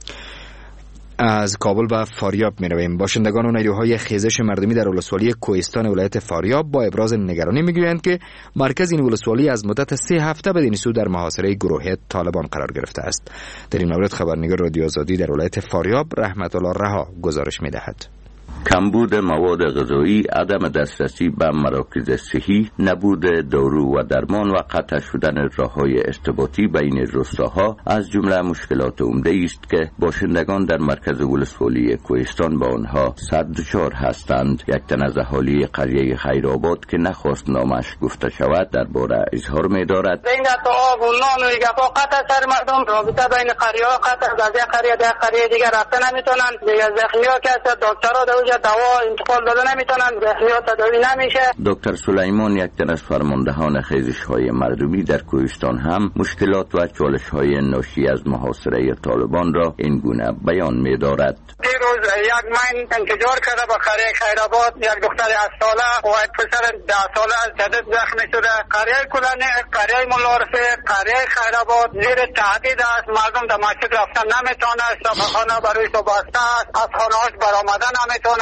از کابل به فاریاب می رویم. باشندگان و نیروهای خیزش مردمی در ولسوالی کوهستان ولایت فاریاب با ابراز نگرانی می گویند که مرکز این ولسوالی از مدت 3 هفته بدین سو در محاصره گروهی طالبان قرار گرفته است. در این مورد خبرنگار رادیو آزادی در ولایت فاریاب رحمت الله رها گزارش می دهد. کمبود مواد غذایی، عدم دسترسی به مراکز صحی، نبود دارو و درمان و قطع شدن راه‌های ارتباطی بین روستاها از جمله مشکلات عمده است که باشندگان در مرکز ولسوالی کوهستان با آنها صد دچار هستند. یک تن از اهالی قریه خیرآباد که نخواست نامش گفته شود درباره اظهار می‌دارد: بین آب و نان و گپا قطع سر مردم، رابطه بین قریه‌ها قطع، از یک قریه در قریه دیگر رفتن نمیتونن، دیگه زخمی‌ها که دکترها دوا انتقال داده نمیتونن، زخمی‌ها تداوی نمیشه. دکتر سلیمان، یک تن از فرماندهان خیزش‌های مردمی در کوهستان، هم مشکلات و چالش‌های ناشی از محاصره طالبان را این گونه بیان می‌دارد: دیروز یک من انفجار کرده با قریه خیرآباد، یک دختر 8 ساله و یک پسر 10 ساله شدید زخمی شده. قریه کلانی، قریه ملارفه، قریه خیرآباد زیر تهدید است. مردم در مسجد رفتن نمیتونه، صبحانه برای صبح بسته است، از خانه‌هاش برآمدن نمیتونه.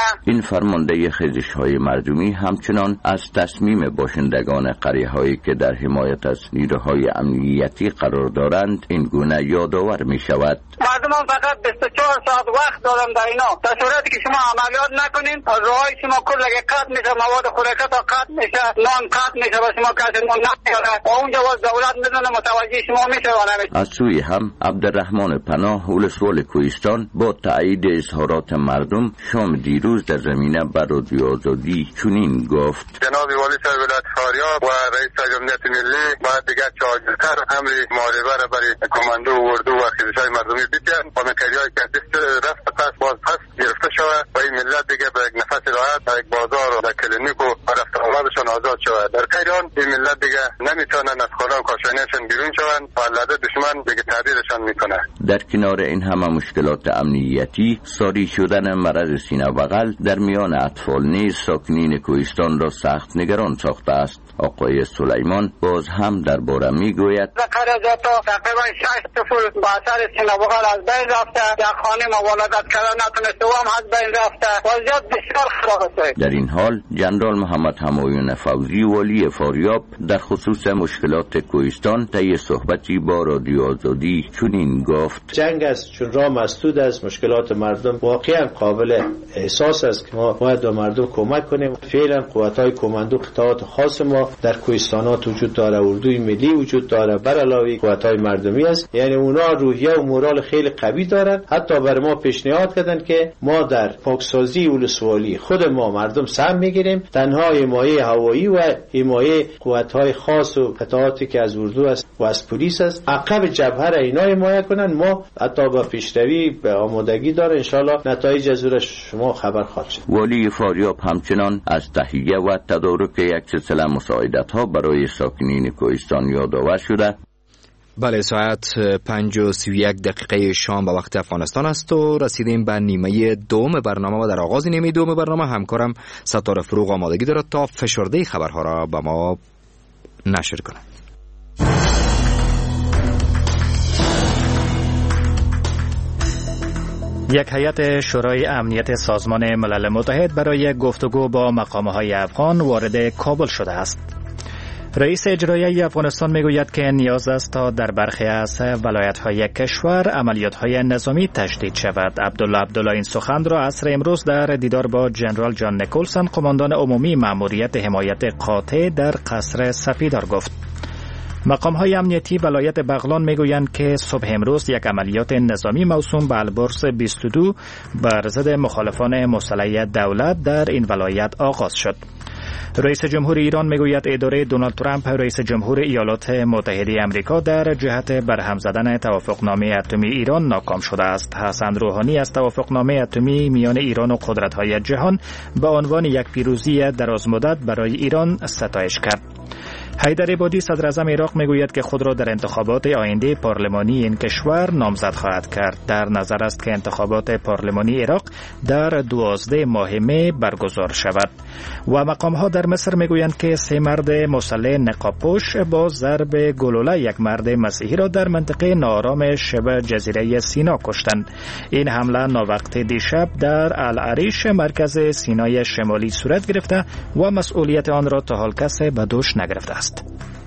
این فرمانده خیزش‌های مردمی همچنان از تصمیم باشندگان قریه‌هایی که در حمایت از نیروهای امنیتی قرار دارند این گونه یادآور می‌شود. مردم هم فقط 24 ساعت وقت دارن در اینا. در صورتی که شما عملیات نکنین راههای شما کلگی قطع میشه، مواد خوراکی تا قطع میشه، نان قطع میشه و شما کسی نان نمیاره و اونجا باز دولت میدونه متوجه شما میشه و نمیشه. از سوی هم عبدالرحمن پناه ولسوال کوهستان با تایید اظهارات مردم شام دیروز در زمینه بر رادیو آزادی چنین گفت: جناب والی صاحب ولایت فاریاب و رئیس جمهوریت ملی باید دیگر چاجتر امر معارضه را برای کماندو اردو و خیزش‌های مردمی بیان و مکری‌های که رفت پس گرفته شود و این ملت دیگه به یک نفس راحت در یک بازار و در کلینیک و رفت آمدشان آزاد شود. در غیر این ملت دیگه نمیتونن از خانه و کاشانه‌شان بیرون شوند و لده دشمن دیگه تهدیدشان میکنه. در کنار این همه مشکلات امنیتی، ساری شدن مرض سینه بغل در میان اطفال نیز ساکنین کوهستان را سخت نگران ساخته است. آقای سلیمان باز هم درباره میگوید: تقریبا 6 طفل با اثر سینه بغل از بین رفته، در خانه مولدت کردن نتونسته و هم از بین رفته. وضعیت بسیار خراب است. در این حال جنرال محمد همایون فوزی والی فاریاب در خصوص مشکلات کوهستان طی صحبتی با رادیو آزادی چنین گفت: جنگ است چون راه مسدود است، مشکلات مردم واقعا قابل احساس است که ما باید به مردم کمک کنیم. فعلا قوت‌های کماندو قطعات خاص ما در کوهستانات وجود داره، اردوی ملی وجود داره، بر علاوه قوت‌های مردمی است. یعنی اونا روحیه و مورال خیلی قوی دارن. حتی بر ما پیشنهاد کردن که ما در پاکسازی ولسوالی خود ما مردم سهم میگیریم، تنها حمایه هوایی و حمایه قوت‌های خاص و قطعاتی که از اردو است و از پلیس است عقب جبهه را اینا حمایه کنن. ما حتی با پیشروی به آمادگی داره، انشالله نتایج از اون شما خبر خواهد شد. والی فاریاب همچنان از تهیه و تدارک یک سلسله مساعدت‌ها برای ساکنین کوهستان یادآور شده. بله، ساعت 5:31 شام به وقت افغانستان است و رسیدیم به نیمه دوم برنامه و در آغاز نیمه دوم برنامه همکارم ستاره فروغ آمادگی دارد تا فشرده خبرها را به ما نشر کند. یک هیئت شورای امنیت سازمان ملل متحد برای گفتگو با مقام‌های افغان وارد کابل شده است. رئیس اجرایی افغانستان میگوید که نیاز است تا در برخی از ولایت‌های کشور عملیات‌های نظامی تشدید شود. عبدالله این سخن را عصر امروز در دیدار با جنرال جان نیکولسون قماندان عمومی مأموریت حمایت قاطع در قصر سپیدار گفت. مقام‌های امنیتی ولایت بغلان میگویند که صبح امروز یک عملیات نظامی موسوم به البرز 22 بر ضد مخالفان مسلح دولت در این ولایت آغاز شد. رئیس جمهور ایران میگوید اداره دونالد ترامپ رئیس جمهور ایالات متحده آمریکا در جهت برهم زدن توافقنامه اتمی ایران ناکام شده است. حسن روحانی از توافقنامه اتمی میان ایران و قدرت‌های جهان به عنوان یک پیروزی درازمدت برای ایران ستایش کرد. حیدر عبادی صدر اعظم عراق میگوید که خود را در انتخابات آینده پارلمانی این کشور نامزد خواهد کرد. در نظر است که انتخابات پارلمانی عراق در 12 ماه می برگزار شود. و مقام‌ها در مصر میگویند که 3 مرد مسلح نقاب‌پوش با ضرب گلوله یک مرد مسیحی را در منطقه ناآرام شبه جزیره سینا کشتند. این حمله ناوقت دیشب در العریش مرکز سینای شمالی صورت گرفته و مسئولیت آن را تا حال کسی به دوش نگرفته است.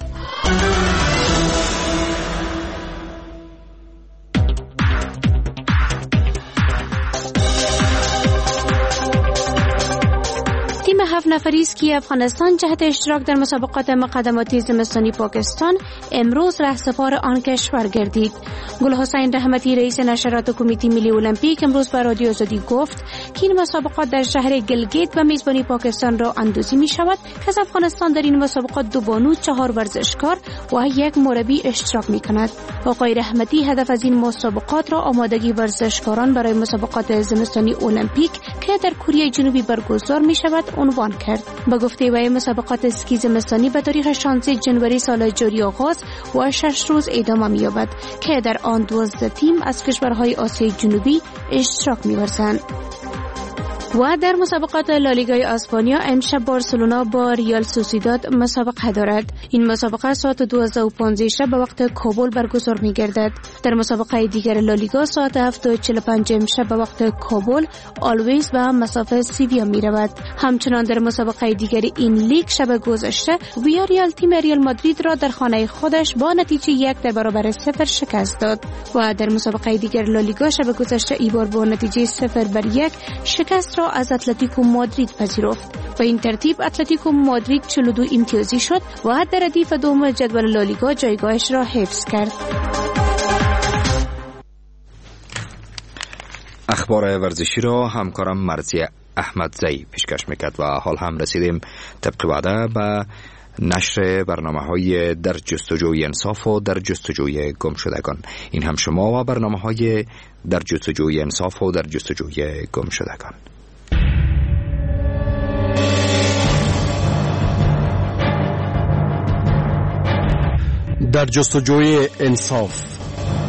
تیم 7 نفری اسکی افغانستان جهت اشتراک در مسابقات مقدماتی زمستانی پاکستان امروز رهسپار آن کشور گردید. گل حسین رحمتی رئیس نشرات کمیته ملی المپیک امروز به رادیو آزادی گفت که این مسابقات در شهر گلگیت و میزبانی پاکستان را اندازی می شود که از افغانستان در این مسابقات 2 بانو، 4 ورزشکار و 1 مربی اشتراک می کند. آقای رحمتی هدف از این مسابقات را آمادگی ورزشکاران برای مسابقات زمستانی المپیک که در کره جنوبی برگزار می شود عنوان کرد. به گفته وی مسابقات اسکی زمستانی به تاریخ 16 جنوری سال جاری آغاز و 6 روز ادامه می یابد که در آن 12 تیم از کشورهای آسیای جنوبی اشتراک می ورزند. و در مسابقات لالیگای اسپانیا امشب بارسلونا با ریال سوسیداد مسابقه دارد. این مسابقه ساعت 12:15 شب به وقت کابل برگزار می‌گردد. در مسابقه دیگر لالیگا ساعت 7:45 شب به وقت کابل آلویز به مسافه سیویا می‌رود. همچنان در مسابقه دیگر این لیگ شب گذشته ویاریال تیم ریال مادرید را در خانه خودش با نتیجه 1-0 شکست داد و در مسابقه دیگر لالیگا شب گذشته ایبار با نتیجه 0-1 شکست را از اتلتیکو مادرید پذیرفت. به این ترتیب اتلتیکو مادرید 42 امتیازی شد و در ردیف دوم جدول لالیگا جایگاهش را حفظ کرد. اخبار ورزشی را همکارم مرزی احمدزی پیشکش میکرد و حال هم رسیدیم طبق وعده به نشر برنامه‌های در جستجوی انصاف و در جستجوی گمشدگان. این هم شما و برنامه‌های در جستجوی انصاف و در جستجوی گمشدگان. در جستجوی انصاف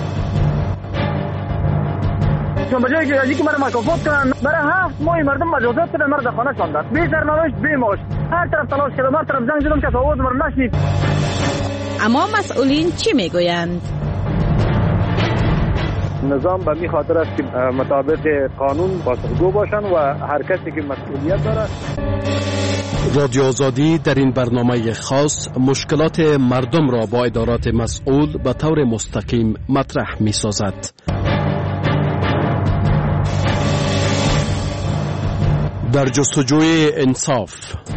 چون بجای که از اینکه مرا مکافات کنن برای 7 ماه مردم مجازات کردن، مرا در خانه شاندن، بی سرنوشت بی معاش، هر طرف تلاش کردم، هر طرف زنگ زدم که آواز مرا نشنید. اما مسئولین چی میگویند؟ نظام به می خاطر است که مطابق قانون پاسخگو باشن و هر کسی که مسئولیت داره. رادیو آزادی در این برنامه خاص مشکلات مردم را با ادارات مسئول به طور مستقیم مطرح می سازد. در جستجوی انصاف.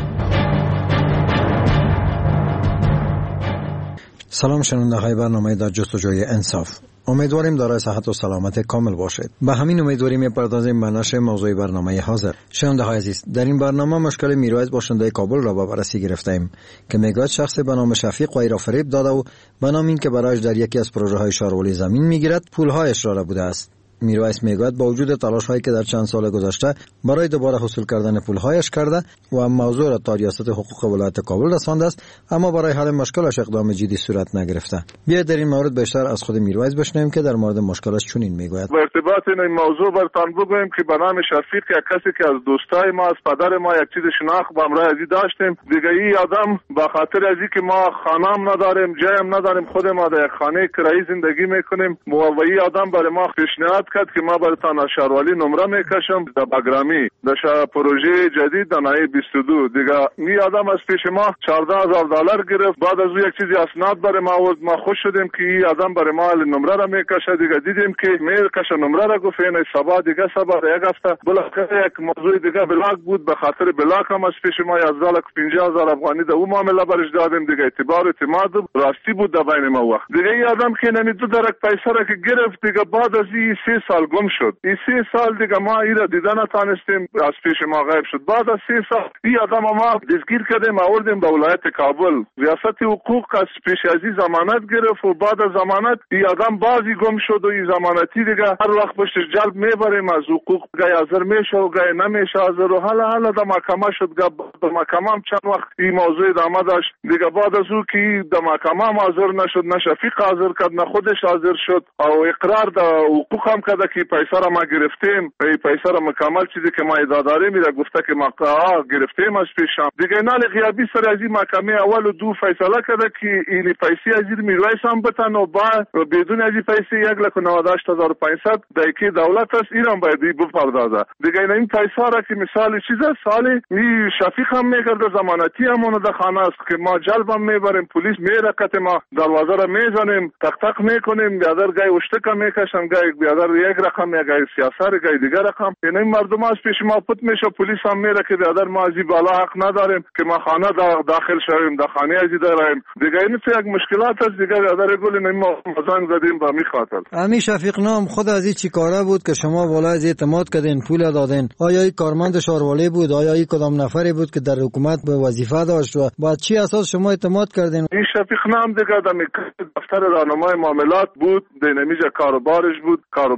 سلام شنونده های برنامه در جستجوی انصاف. امیدواریم دارای صحت و سلامت کامل باشید. به همین امیدواری می‌پردازیم به نشر موضوع برنامه حاضر. شنونده های عزیز، در این برنامه مشکل میرویس باشنده کابل را به بررسی گرفتیم که میگوید شخص به نام شفیق وی را فریب داده و به نام اینکه برایش در یکی از پروژه‌های شارولی زمین میگیرد پول‌هایش را بوده است. میرویس میگوید با وجود تلاش‌هایی که در چند سال گذشته برای دوباره حصول کردن پول‌هایش کرده و موضوع را تا ریاست حقوق ولایت کابل رسانده است، اما برای حل مشکلش اقدام جدی صورت نگرفته. بیایید در این مورد بیشتر از خود میرویس بشنویم که در مورد مشکلش چنین میگوید. با ارتباط این موضوع برتان بگویم که به نام شفیق یک کسی که از دوستای ما، از پدر ما یک چیز شناخت با امرای عزیز داشتیم. دیگه این آدم به خاطر ازی که ما خانه‌ام نداریم، جایم نداریم، خود ما در یک خانه کرایی زندگی میکنیم، مووی آدم برای ما پیشنهاد کرد که ما براتان از شهرولی نمره میکشم در بگرامی در پروژه جدید در نهه 22. دیگه این آدم از پیش ما $14,000 گرفت. بعد از او یک چیزی اسناد برای ما آورد. ما خوش شدیم که این آدم برای ما نمره را میکشه. دیگه دیدیم که میکشه نمره را، گفت این صبح دیگه صبح یک هفته بالاخره یک موضوع دیگه بلاک بود. به خاطر بلاک هم از پیش ما 11,50,000 افغانی در اون معامله برش دادیم. دیگه اعتماد راستی بود در بین ما. وقت دیگه این آدم که نمیدو درک پیسه را که گرفت، دیگه بعد از این 3 سال گم شد. این 3 سال دیگه ما ایرا دیدن نتانستیم، از پیش ما غیب شد. بعد از 3 سال این آدم ما دستگیر کردیم، آوردیم به ولایت کابل. ریاست حقوق از پیش از این ضمانت گرفت و بعد از ضمانت این آدم بازی گم شد و این ضمانتی دیگه هر وقت پشتش جلب میبریم از حقوق، گای حاضر میشه و گای نمیشه حاضر و حالا در محکمه شد. در محکمه هم چند وقت این موضوع ادامه داشت. دیگه بعد از او که در محکمه هم حاضر نشد، نه شفیق حاضر کرد نه خودش حاضر شد او اقرار در حقوق هم کرده که پیسه را ما گرفتیم، این پیسه را مکمل چیزی که ما اداره میره گفته که ما گرفتیم از پیشم. دیگه نال غیابی سر از این محکمه اول و 2 فیصله کرده که این پیسه از این میرویس هم بتن و بعد بدون از این پیسه 1,98,500 دایکی دولت است، اینم باید بپردازه. دیگه این پیسه را که مثال چیز سالی می شفیق هم میگرده، ضمانتی هم اون در خانه است که ما جلب هم میبریم، پلیس میرکت، ما دروازه را میزنیم، تق تق میکنیم، بیادر گای اشتکا میکشن، گای بیادر یک رقم یا گای سیاست گای دیگر رقم. این مردم از پیش ما پت میشه، پلیس هم میره که بیادر ما از این بالا حق نداریم که ما خانه داخل شویم، در خانه از این داریم. دیگه این تو یک مشکلات است. دیگه بیادر گلیم ما مزنگ زدیم با می خاطر. امی شفیق نام خود از این چی کاره بود که شما والا از اعتماد کردین، پول دادین؟ آیا این کارمند شهرولی بود؟ آیا این کدام نفری بود که در حکومت به وظیفه داشت و با چی اساس شما اعتماد کردین؟ این شفیق نام دیگه در دفتر راهنمای معاملات بود، دینمیج کاروبارش بود، کاروبار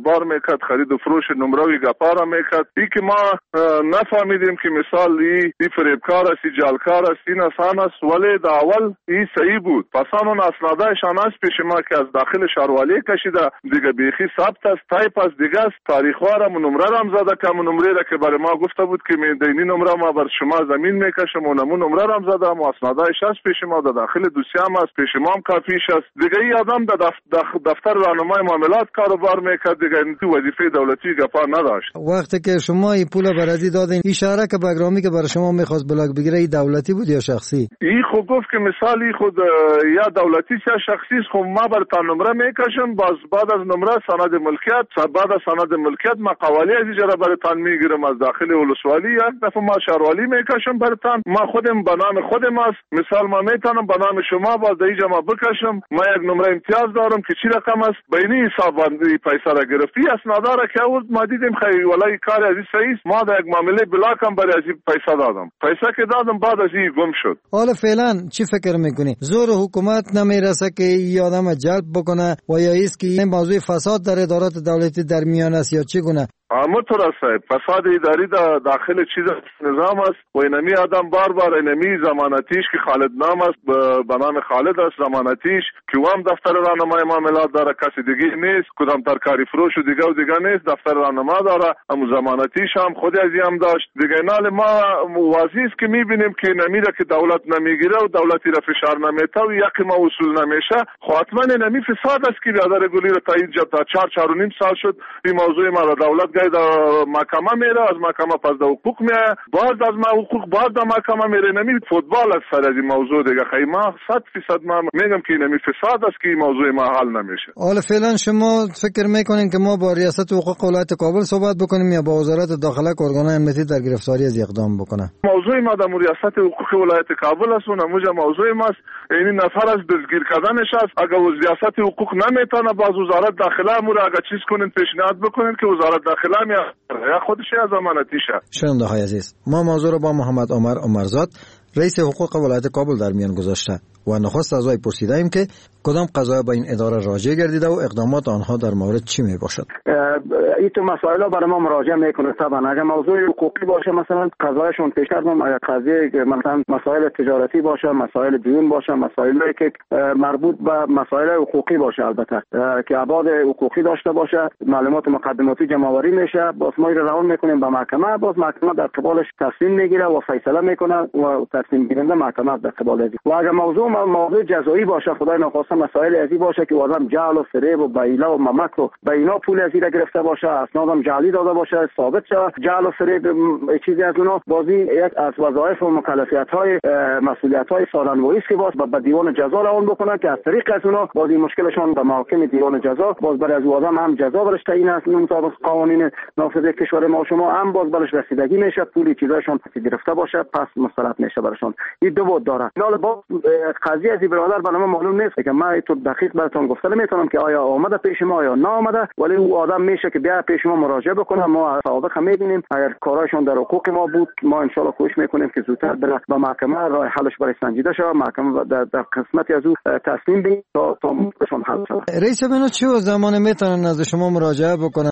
کاروبار میکرد، خرید و فروش نمره گپا را میکرد. این که ما نفهمیدیم که مثال این فریبکار است، این جعلکار است، این آسان است، ولی در اول این صحیح بود. پس اون اسنادایشان است پیش ما که از داخل شهروالی کشیده، دیگه بیخی ثبت است، تایپ است، دیگه است، تاریخوار هم نمره را هم زده که نمره را که برای ما گفته بود که دینی نمره ما بر شما زمین میکشم و نمون نمره را هم زده و اسنادایش است پیش ما، در داخل دوسیه هم است، پیش ما هم کافیش است. دیگه این آدم در دفتر راهنمای معاملات کاروبار میکرد، دیگه این وظیفه دولتی گپا نداشت. وقتی که شما این پول برازی دادین، این شهره که بگرامی که برای شما میخواست بلاک بگیره، این دولتی بود یا شخصی؟ این خود گفت که مثالی خود یا دولتی یا شخصی است. خب ما بر تا نمره میکشم، باز بعد از نمره سند ملکیت، بعد از سند ملکیت ما قوالی از اجاره برتان میگیرم از داخل ولسوالی، یک دفعه ما شهروالی میکشم برتان، ما خودم به نام خودم است. مثال ما میتونم به نام شما باز اینجا ما بکشم، ما یک نمره امتیاز دارم که چی رقم است، بینی حساب بندی پیسه را گرفتی اسناداره که اول ما دیدیم خیلی ولای کار از این صحیح، ما در یک معامله بلاکم برای از این پیسه دادم، پیسه که دادم بعد از این گم شد. حالا فعلا چی فکر میکنی؟ زور حکومت نمیرسه که این آدم جلب بکنه و یا ایست که این موضوع فساد در ادارات دولتی در میان است یا چگونه؟ همونطور است صاحب، فساد اداری در داخل چیز نظام است و اینمی آدم بار اینمی ضمانتیش که خالد نام است، به نام خالد است ضمانتیش که هم دفتر راهنمای معاملات داره، کسی دیگه نیست، کدام ترکاری فروش و دیگه نیست، دفتر راهنما داره، هم ضمانتیش هم خود از هم داشت دیگه. نال ما واضح است که میبینیم که نمیره که دولت نمیگیره و دولتی را فشار نمیته و یکی ما وصول نمیشه، خب حتما نمی فساد است که بیادر گلی را تا اینجا تا 4.5 سال شد این موضوع ما را دولت در محکمه میره، از محکمه پس در حقوق میره، باز از ما حقوق باز در محکمه میره. نمی فوتبال است سر از این موضوع دیگه. خیلی ما 100% ما میگم که نمی فساد است که این موضوع ما حل نمیشه. حالا فعلا شما فکر میکنین که ما با ریاست حقوق ولایت کابل صحبت بکنیم یا با وزارت داخله که ارگان‌های امنیتی در گرفتاری از اقدام بکنه؟ موضوع ما در ریاست حقوق ولایت کابل است و نموجه موضوع ماست، این نفر از دستگیر کردنش است. اگر ریاست حقوق نمیتونه باز وزارت داخله امور اگر چیز کنین پیشنهاد بکنین که وزارت داخله یا خودش از ضمانتی شد. شنونده های عزیز، ما موضوع را با محمد عمر عمرزاد رئیس حقوق ولایت کابل در میان گذاشته و نخست از وی پرسیده ایم که کدام قضایا به این اداره راجع گردیده و اقدامات آنها در مورد چی می باشد. این تو مسائل برای ما مراجعه میکنه. طبعا اگر موضوع حقوقی باشه مثلا قضایشون پیش کردم، اگر قضیه مثلا مسائل تجارتی باشه، مسائل دیون باشه، مسائلی که مربوط به مسائل حقوقی باشه، البته که ابعاد حقوقی داشته باشه، معلومات مقدماتی جمع‌آوری میشه، باز ما روان میکنیم به محکمه، باز محکمه در قبالش تصمیم میگیره و فیصله میکنه و تصمیم گیرنده محکمه در قبال ازی. و اگر موضوع جزایی باشه، خدای نخواسته مسائل ازی باشه که آدم جعل و فریب و بیله و ممک و بینا پول ازی را گرفته باشه، اسنادم جعلی داده باشه، ثابت شه جعل و فریب چیزی از اونها، بازی یک از وظایف و مکلفیت‌های مسئولیت‌های سالانه‌ای است که باز به دیوان جزا روان بکنه که از طریق از اونها بازی مشکلشون به محاکم دیوان جزا باز برای از آدم هم جزا برش تعیین است مطابق قوانین نافذ کشور ما شما هم باز برش رسیدگی میشه، پولی چیزایشون گرفته باشه پس مسترد میشه برشون. این دو بود داره. حالا با قضیه از برادر برام معلوم نیست که من تو دقیق براتون گفته نمیتونم که آیا آمده پیش ما یا نه آمده، ولی او آدم میشه که بیا پیش ما مراجعه بکنه، ما سابقا میبینیم اگر کاراشون در حقوق ما بود ما ان شاء الله کوشش میکنیم که زودتر بره به محکمه راه حلش برای سنجیده شه، محکمه در قسمتی از او تصمیم بگیره تا مشکلشون حل شه. رئیس بینو چه زمانه میتونن از شما مراجعه بکنن؟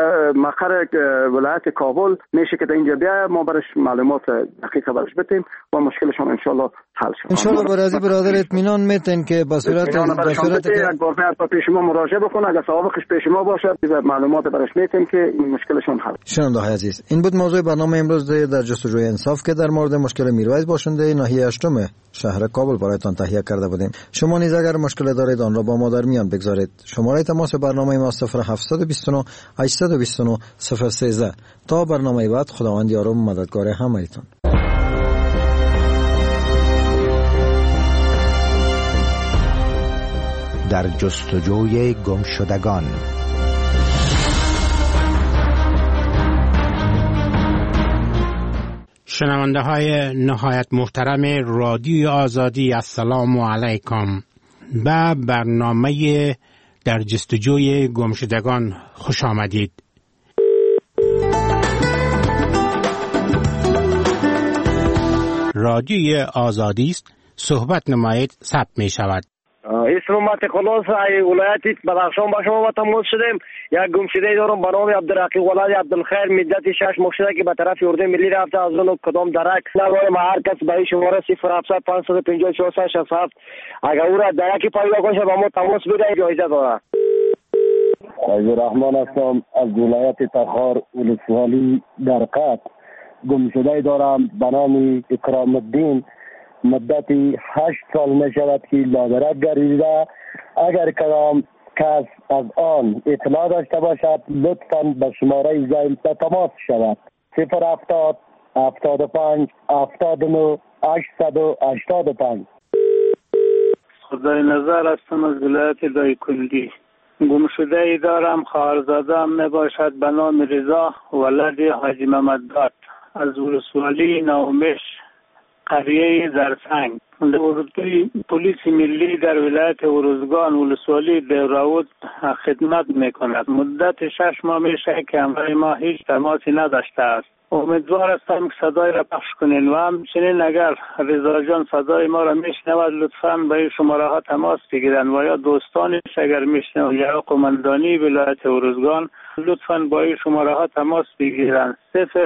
مقر ولایت کابل میشه که در اینجا بیا ما برش معلومات دقیق برش بدیم و مشکلشون ان شاء الله حل شه. ان شاء الله برازی برادر اطمینان میتن که به صورت یک بار پیش ما مراجعه بکنه، اگر سابقش پیش ما باشه معلومات برش میتیم که این مشکلشون حل. شنونده های عزیز، این بود موضوع برنامه امروز در جستجوی انصاف که در مورد مشکل میرویس باشنده ناحیه اشتم شهر کابل برایتان تهیه کرده بودیم. شما نیز اگر مشکل دارید آن را با ما در میان بگذارید. شماره تماس برنامه ما 0729 829 013. تا برنامه بعد، خداوند یار و مددگار همه‌تان. در جستجوی گمشدگان. شنونده های نهایت محترم رادیو آزادی، السلام علیکم. به برنامه در جستجوی گمشدگان خوش آمدید. رادیو آزادی است، صحبت نمایید ثبت می شود. اسم متخلص ولایت بدخشان با شما تماس شدیم. یک گمشده دارم به نام عبدالرقیب ولد عبدالخیر، مدت 6 ماه شده که به طرف اردن ملی رفته. از اون کدام درک نگاه هر کس به شماره 0700 554 67 اگر او را درکی پیدا کنه با ما تماس بده، جایزه داره. عبدالرحمن هستم از ولایت تخار ولسوالی درقت. گمشده دارم به نام اکرام الدین، مدت 8 سال می شود که لادرک گردیده. اگر کدام کس از آن اطلاع داشته باشد لطفاً به شماره زائل تماس شود. 070 75 79 885. خدای نظر هستم از ولایت دایکنډي. گمشده ای دارم، خواهرزاده هم می باشد به نام رضا ولد حاجی محمد داد از ولسوالی ناومش قریه زرسنگ. اردوی پلیس ملی در ولایت ارزگان ولسوالی دهراود خدمت می کند. مدت 6 ماه می شود که همراه ما هیچ تماسی نداشته است. امیدوار هستم که صدای را پخش کنین و همچنین اگر رضا جان صدای ما را میشنود لطفاً به شماره ها تماس بگیرن و یا دوستانش اگر میشنود یا قماندانی ولایت ارزگان لطفاً با شماره ها تماس بگیرن.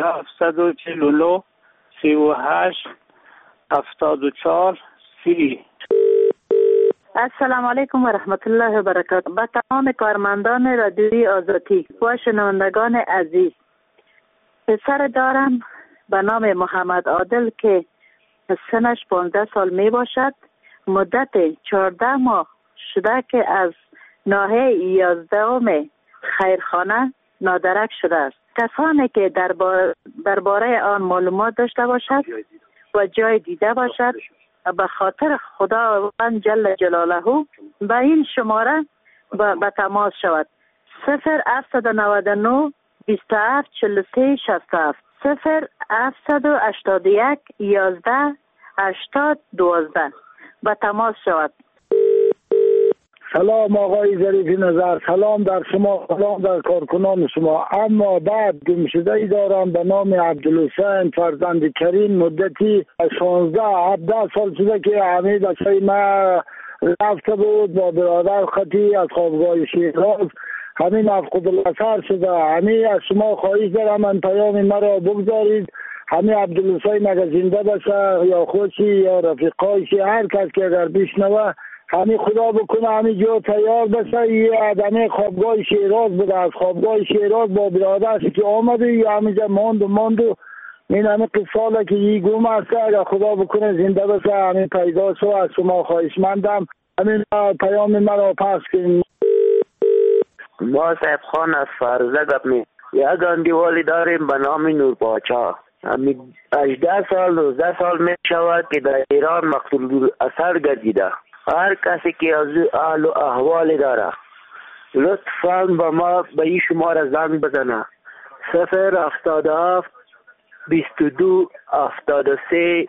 0749 38 74 30. السلام علیکم و رحمت الله و برکاته. به تمام کارمندان رادیوی آزادی و شنوندگان عزیز، پسر دارم به نام محمد عادل که سنش 15 سال می باشد. مدت 14 ماه شده که از ناحیه 11 خیرخانه نادرک شده است. کسانی که درباره آن معلومات داشته باشد و جای دیده باشد به خاطر خداوند جل جلاله به این شماره به تماس شود. 0799 27 43 67 0781 11 80 12 به تماس شود. سلام آقای ظریفی نظر، سلام در شما، سلام در کارکنان شما. اما بعد گمشده دارم به نام عبدالحسین فرزند کریم، مدتی 16-17 سال شده که همه بچه ما رفته بود با برادر خطی از خوابگاه شیراز. همین افقد الاثر شده. همین از شما خواهش دارم من پیام مرا بگذارید. همین عبدالحسین اگر زنده باشه یا خودشی یا رفیقایشی، هر کس که اگر بشنوه همین خدا بکنه همین جا تیار بشه. یه آدمی خوابگاه شیراز بوده، از خوابگاه شیراز با برادرش که آمده یا همینجا ماند و این همین قصاله که یه گم هسته. اگر خدا بکنه زنده بشه همین پیدا شو. از شما خواهشمندم همین پیام مرا پخش کنید. ما صاحب خان از فرزه گپ می یک اندیوالی داریم به نام نور پاچا. 18 سال 19 سال می شود که در ایران مقتول اثر گردیده. هر کسی که از حال و احوال داره لطفاً به ما به این شماره زنگ بزنه. 077 22 73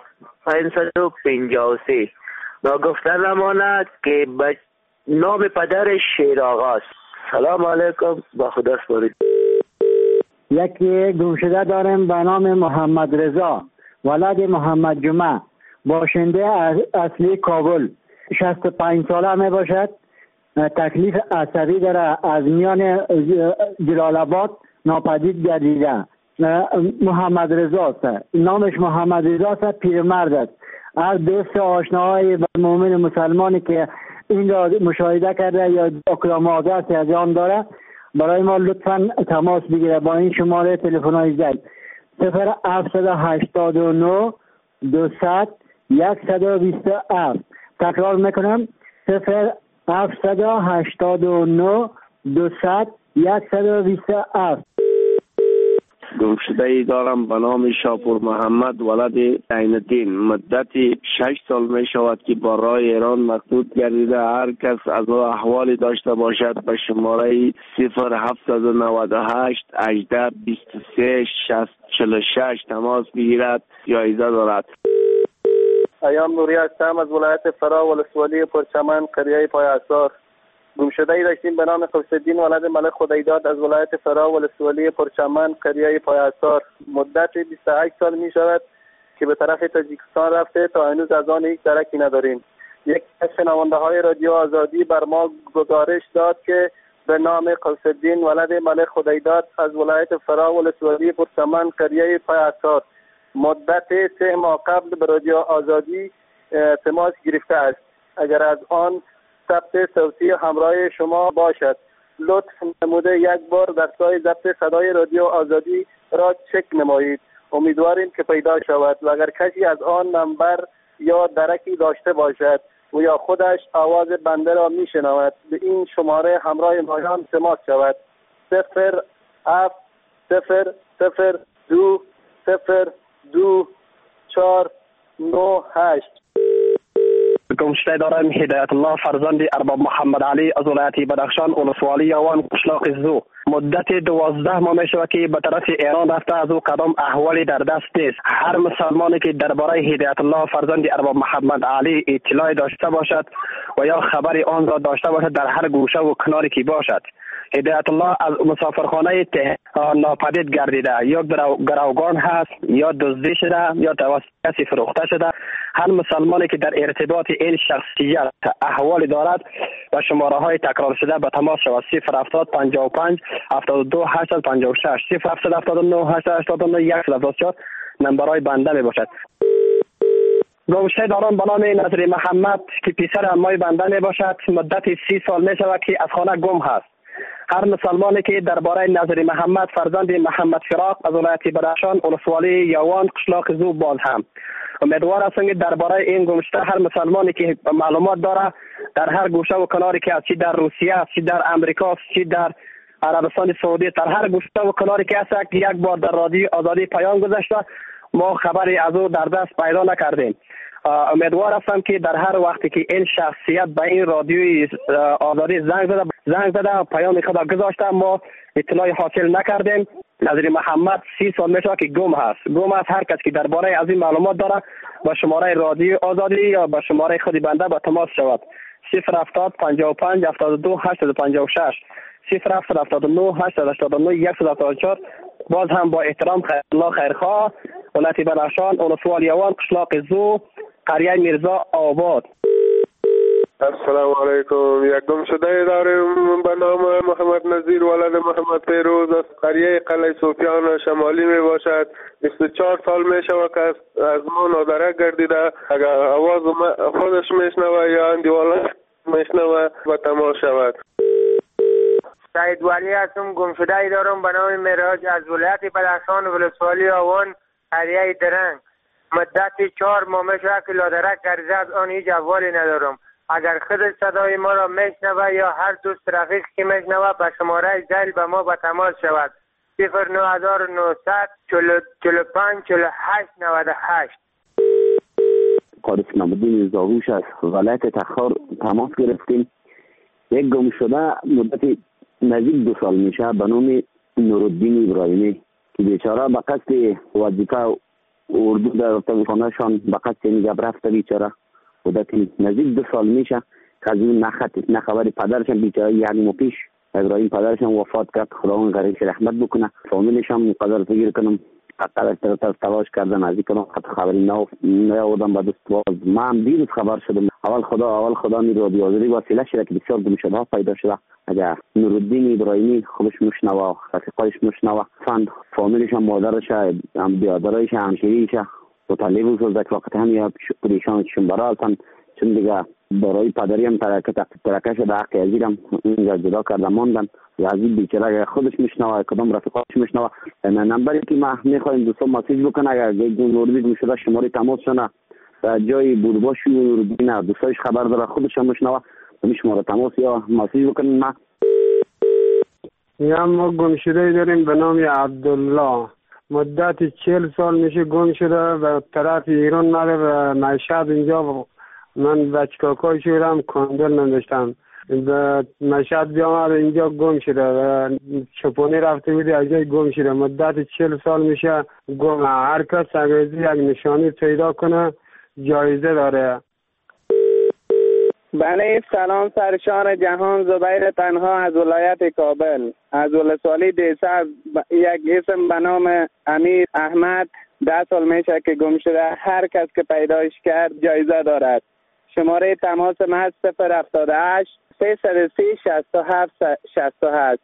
553. گفتن نماند که به نام پدرش شیر آغاست. سلام علیکم، با خدا سپارید. یکی گمشده دارم به نام محمد رضا ولد محمد جمعه، باشنده اصلی کابل، 65 ساله می باشد. تکلیف عصبی داره، از میان جلال آباد ناپدید گردیده. محمد رضا است، نامش محمد رضا است، پیرمرد است. هر دوست آشناهای مؤمن مسلمانی که این را مشاهده کرده یا اکرام آزاد از آن داره برای ما لطفاً تماس بگیره با این شماره تلفن‌های زنگ 0789 200 127. تکرار میکنم 0789 200 127. گمشده ای دارم به نام شاپور محمد ولد عین الدین. مدت 6 سال می شود که با راه ایران مقصود گردیده. هر کس از احوالی داشته باشد به شماره 0798 18 23 46 تماس بگیرد، جایزه دارد. ایام نوری هستم از ولایت فرا ولسوالی پرچمن قریه پای اثار. گمشده ای داشتیم به نام قوس‌الدین ولد ملک خدایداد از ولایت فرا ولسوالی پرچمن قریه پای اثار. مدت 28 سال می شود که به طرف تاجیکستان رفته، تا هنوز از آن هیچ درکی نداریم. یک از شنونده های رادیو آزادی بر ما گزارش داد که به نام قوس‌الدین ولد ملک خدیداد از ولایت فرا ولسوالی پرچمن قریه پایاسار مدت 3 ماه قبل به رادیو آزادی تماس گرفته است. اگر از آن ثبت صوتی همراه شما باشد لطف نموده یک بار دستگاه ضبط صدای رادیو آزادی را چک نمایید. امیدواریم که پیدا شود و اگر کسی از آن نمبر یا درکی داشته باشد و یا خودش آواز بنده را میشنود به این شماره همراه مایان تماس شود 07020024498. گمشده دارم هدایت الله فرزند ارباب محمد علی از ولایت بدخشان ولسوالی یوان قشلاق زو. مدت 12 ماه می شود که به طرف ایران رفته از او کدام احوالی در دست نیست. هر مسلمانی که درباره هدایت الله فرزند ارباب محمد علی اطلاعی داشته باشد و یا خبری آن را داشته باشد در هر گوشه و کناری که باشد هدایت الله از مسافرخانه ناپدید گردیده، یا گروگان هست یا دزدی شده یا توسط کسی فروخته شده. هر مسلمانی که در ارتباط این شخصیت احوالی دارد و شماره های تکرار شده به تماس شود 07055 72 856 07079 889 174 نمبرهای بنده می باشد. گمشده دارم به نام نظری محمد که پسر عموی بنده می باشد. مدت 30 سال می شود که از خانه گم هست. هر مسلمانی که درباره نظری محمد فرزند محمد فراق از ولایت بدخشان ولسوالی یوان قشلاق زو باز هم امیدوار هستم که درباره این گمشده هر مسلمانی که معلومات داره در هر گوشه و کناری که چی در روسیه است، چی در امریکا است، چی در عربستان سعودی، در هر گوشه و کناری که هست یک بار در رادیو آزادی پیام گذاشته ما خبری از او در دست پیدا نکردیم. امیدوار هستم که در هر وقتی که این شخصیت به این رادیوی آزادی زنگ زده پیام خود گذاشته ما اطلاعی حاصل نکردیم. نظری محمد 30 سال میشه که گم هست. هر کس که درباره از این معلومات داره با شماره رادیو آزادی یا با شماره خود بنده با تماس شود 07055 72 856 07079 889 174. باز هم با احترام الله خیرخواه ولایت بدخشان ولسوالی یوان قشلاق زو قریه میرزا آباد. السلام علیکم. یک گمشده داریم به نام محمد نظیر ولد محمد پیروز از قریه قلعه صوفیان شمالی می باشد. 24 سال می شود که از ما نادرک گردیده. اگر آواز خودش میشنوه یا اندیوالش میشنوه و تماس شود. سعید ولی هستم. گمشده دارم به نام معراج از ولایت بدخشان ولسوالی آوان قریه درنگ. مدت 4 ماه می شود که نادرک گردیده، از آن هیچ احوالی ندارم. اگر خود صدای ما را میشنوه یا هر دوست رفیق که میشنوه به شماره ذیل به ما به تماس شود 09900 45 48 98. قادس نامدین زاووش از ولایت تخار تماس گرفتیم. یک گمشده مدت نزدیک 2 سال میشه به نام نورالدین ابراهیمی که بیچاره به قصد وظیفه اردو در رفتنشان به قصد میگب رفته بیچاره مدت نزدیک 2 سال میشه که از این نه خبری پدرشان بیچاره یک ماه پیش ابراهیم پدرشان وفات کرد. خداوند غریبش رحمت بکنه. فامیلش هم مقدر فکر کنم قطعا طرف تلاش کردن از اینکه حتی خبری نیاوردن به دست باز. ما هم دیروز خبر شدم اول خدا می رادیو آزادی وسیله شده که بسیار گمشده ها پیدا شده. اگر نورالدین ابراهیمی خودش مشنوه رفیقایش مشنوه فامیلش هم مادرش هم بیادرایش همشیریش مطالب و وقت هم یا پریشانشون برالتن چون دیگه برای پدری هم ترکه شده حق عزیزم اینجا جدا کرده ماندن عزیز بیچاره خودش میشنوه کدام رفیقاش میشنوه. نمبری که ما میخوایم دوستان مسیج بکنه اگر نورالدین گمشده شماره تماس شونه جای بودباش نورالدین دوستایش خبر داره خودش هم میشنوه همین شماره تماس یا مسیج بکنیم. ما یا ما گمشده داریم به نام عبدالله مدت 40 سال میشه گم شده و طرف ایران نره و مشهد اینجا من بچه کاکای شدم کاندل نداشتم به مشهد بیامد اینجا گم شده و چپونی رفته بودی از جای گم شده مدت 40 سال میشه گم. هر کس انگریزی یک نشانی پیدا کنه جایزه داره. بله سلام سرشار جهان زبیر تنها از ولایت کابل از ولسوالی دیسه یک اسم به نام امیر احمد 10 سال میشه که گم شده. هر کس که پیدایش کرد جایزه دارد شماره تماس محض 078 330 67 68.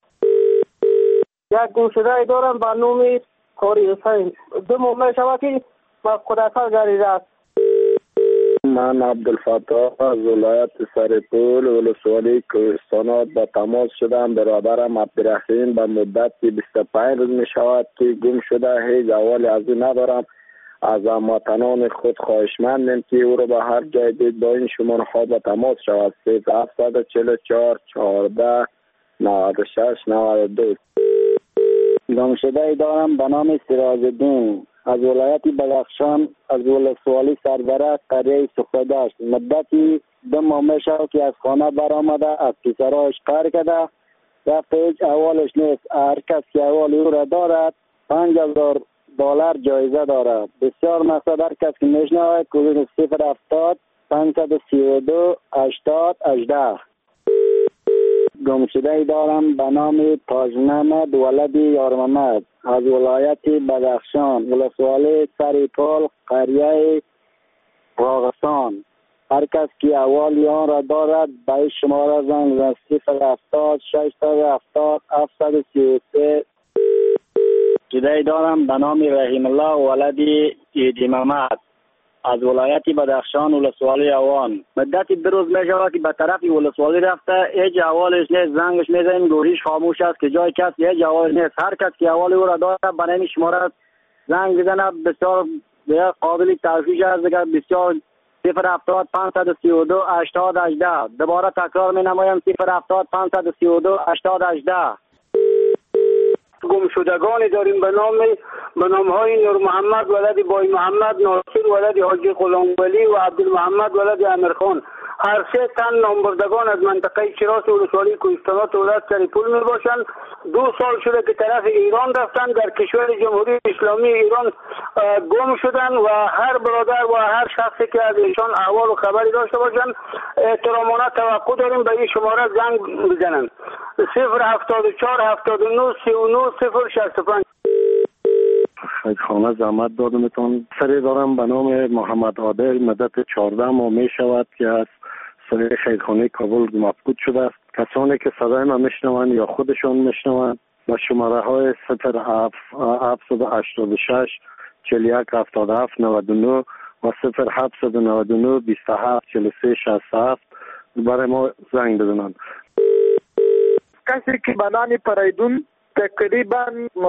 یک گمشده دارم به نام کاری حسین. 2 ماه می شود که با خودسر گریده است. من عبدالفتاح از ولایت سرپول ولسوالی کوهستان با تماس شدم. برادرم عبدالرحیم به مدت 25 روز می شود که گم شده. هیچ احوالی از او ندارم. از هموطنان خود خواهشمندیم که او را به هر جای دید با این شماره ها با تماس شود. 744 14 96 92. گمشده دارم به نام سراج‌الدین از ولایت بدخشان از ولسوالی سربرست قریه سخداشت. مدتی 2 ماه می شود که از خانه برآمده، از پسرایش قهر کرده، رفته هیچ احوالش نیست. هر کس که احوال او را دارد $5000 جایزه دارد. بسیار مقصد هر کس که میشنوه کدوم 070 532 80 18. گمشده دارم به نام تاج محمد ولد یار محمد از ولایت بدخشان ولسوالی سرپول قریه راغستان. هر کس که احوال آن را دارد به این شماره زنگ بزنید 070 670 733. گمشده دارم به نام رحیم الله ولد ایدی محمد از ولایت بدخشان ولسوالی اوان. مدتی 2 روز می شود که به طرف ولسوالی رفته، هیچ احوالش نیست. زنگش میزنیم گوشیش خاموش است که جای کس هیچ احوالش نیست. هر کس که احوال او را داره به این شماره زنگ بزنه. بسیار قابل توفیق است دیگر. بسیار 070 532 80 18. دوباره تکرار می نمایم 070 532 80 18. گمشدگانی داریم به نام های نور محمد ولد بای محمد، ناصر ولد حاجی غلام ولی و عبدالمحمد ولد امیرخان. هر 3 تن نامبردگان از منطقه چراس ولسوالی کوهستان ولایت سرپول می باشند. 2 سال شده که طرف ایران رفتند، در کشور جمهوری اسلامی ایران گم شدند و هر برادر و هر شخصی که از ایشان احوال و خبری داشته باشند احترامانه توقع داریم به این شماره زنگ بزنند 074 79 39 065. خانه زحمت دادمتون. سری دارم به نام محمد عادل. مدت 14 ماه می شود که از سری خیرخانه کابل مفقود شده است. کسانی که صدای ما میشنوند یا خودشان میشنوند با شماره های 0786 41 77 99 و 0799 27 43 67 برای ما زنگ بزنند. کسی که به نام پریدون تقریبا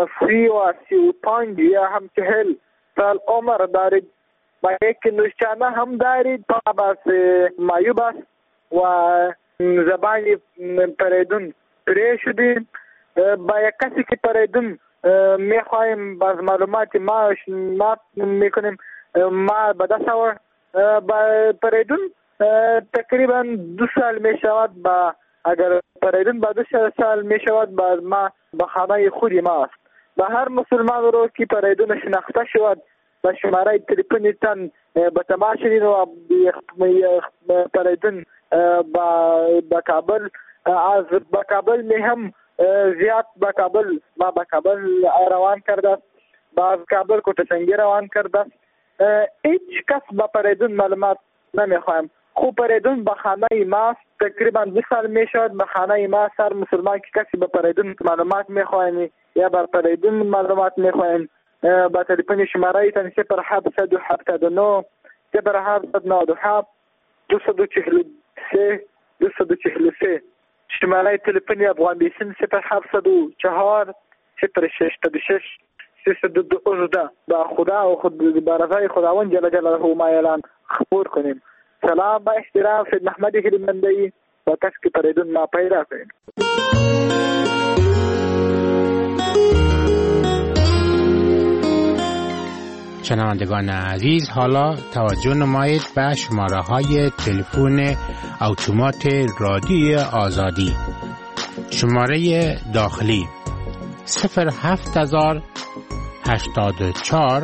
35 یا هم 40 سال عمر دارید و یک نوشانه هم دارید. بس معیوب است و زبان پریدون پری شدیم. با یک کسی که پریدون میخواهیم باز معلومات ما میکنیم. ما به دست آور با پریدون تقریبا 2 سال می شود. با اگر پریدون با 2 سال می شود باز ما به خانه خودی ما است. به هر مسلمان رو که پریدون شناخته شود با شماره تلفنی تن به تماس شدید و پریدون با کابل از با کابل می هم زیاد با کابل ما با کابل روان کرده است. با کابل کوتچنگی روان کرده است. هیچ کس با پریدون معلومات نمیخوایم. خوب پریدون به خانه ماست. تقریبا 2 سال می شود به خانه ما سر مسلمان که کسی به پریدون معلومات میخواهیم یا بر پریدون معلومات میخواهیم با تلفن شماره تن 0779 0797 243 شماره تلفنی افغان بیسن 0704 06 312 با خدا و خود برای خداوند جل جلاله ما اعلان خبر کنیم. سلام با احترام سید محمد هلمندی و کس که پریدون ما پیدا کنیم. شنوندگان عزیز، حالا توجه نمایید به شماره های تلفن اتومات رادیوی آزادی. شماره داخلی 07084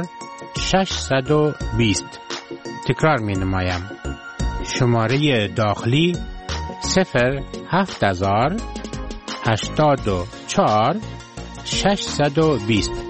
620. تکرار می نمایم. شماره داخلی 07084 620.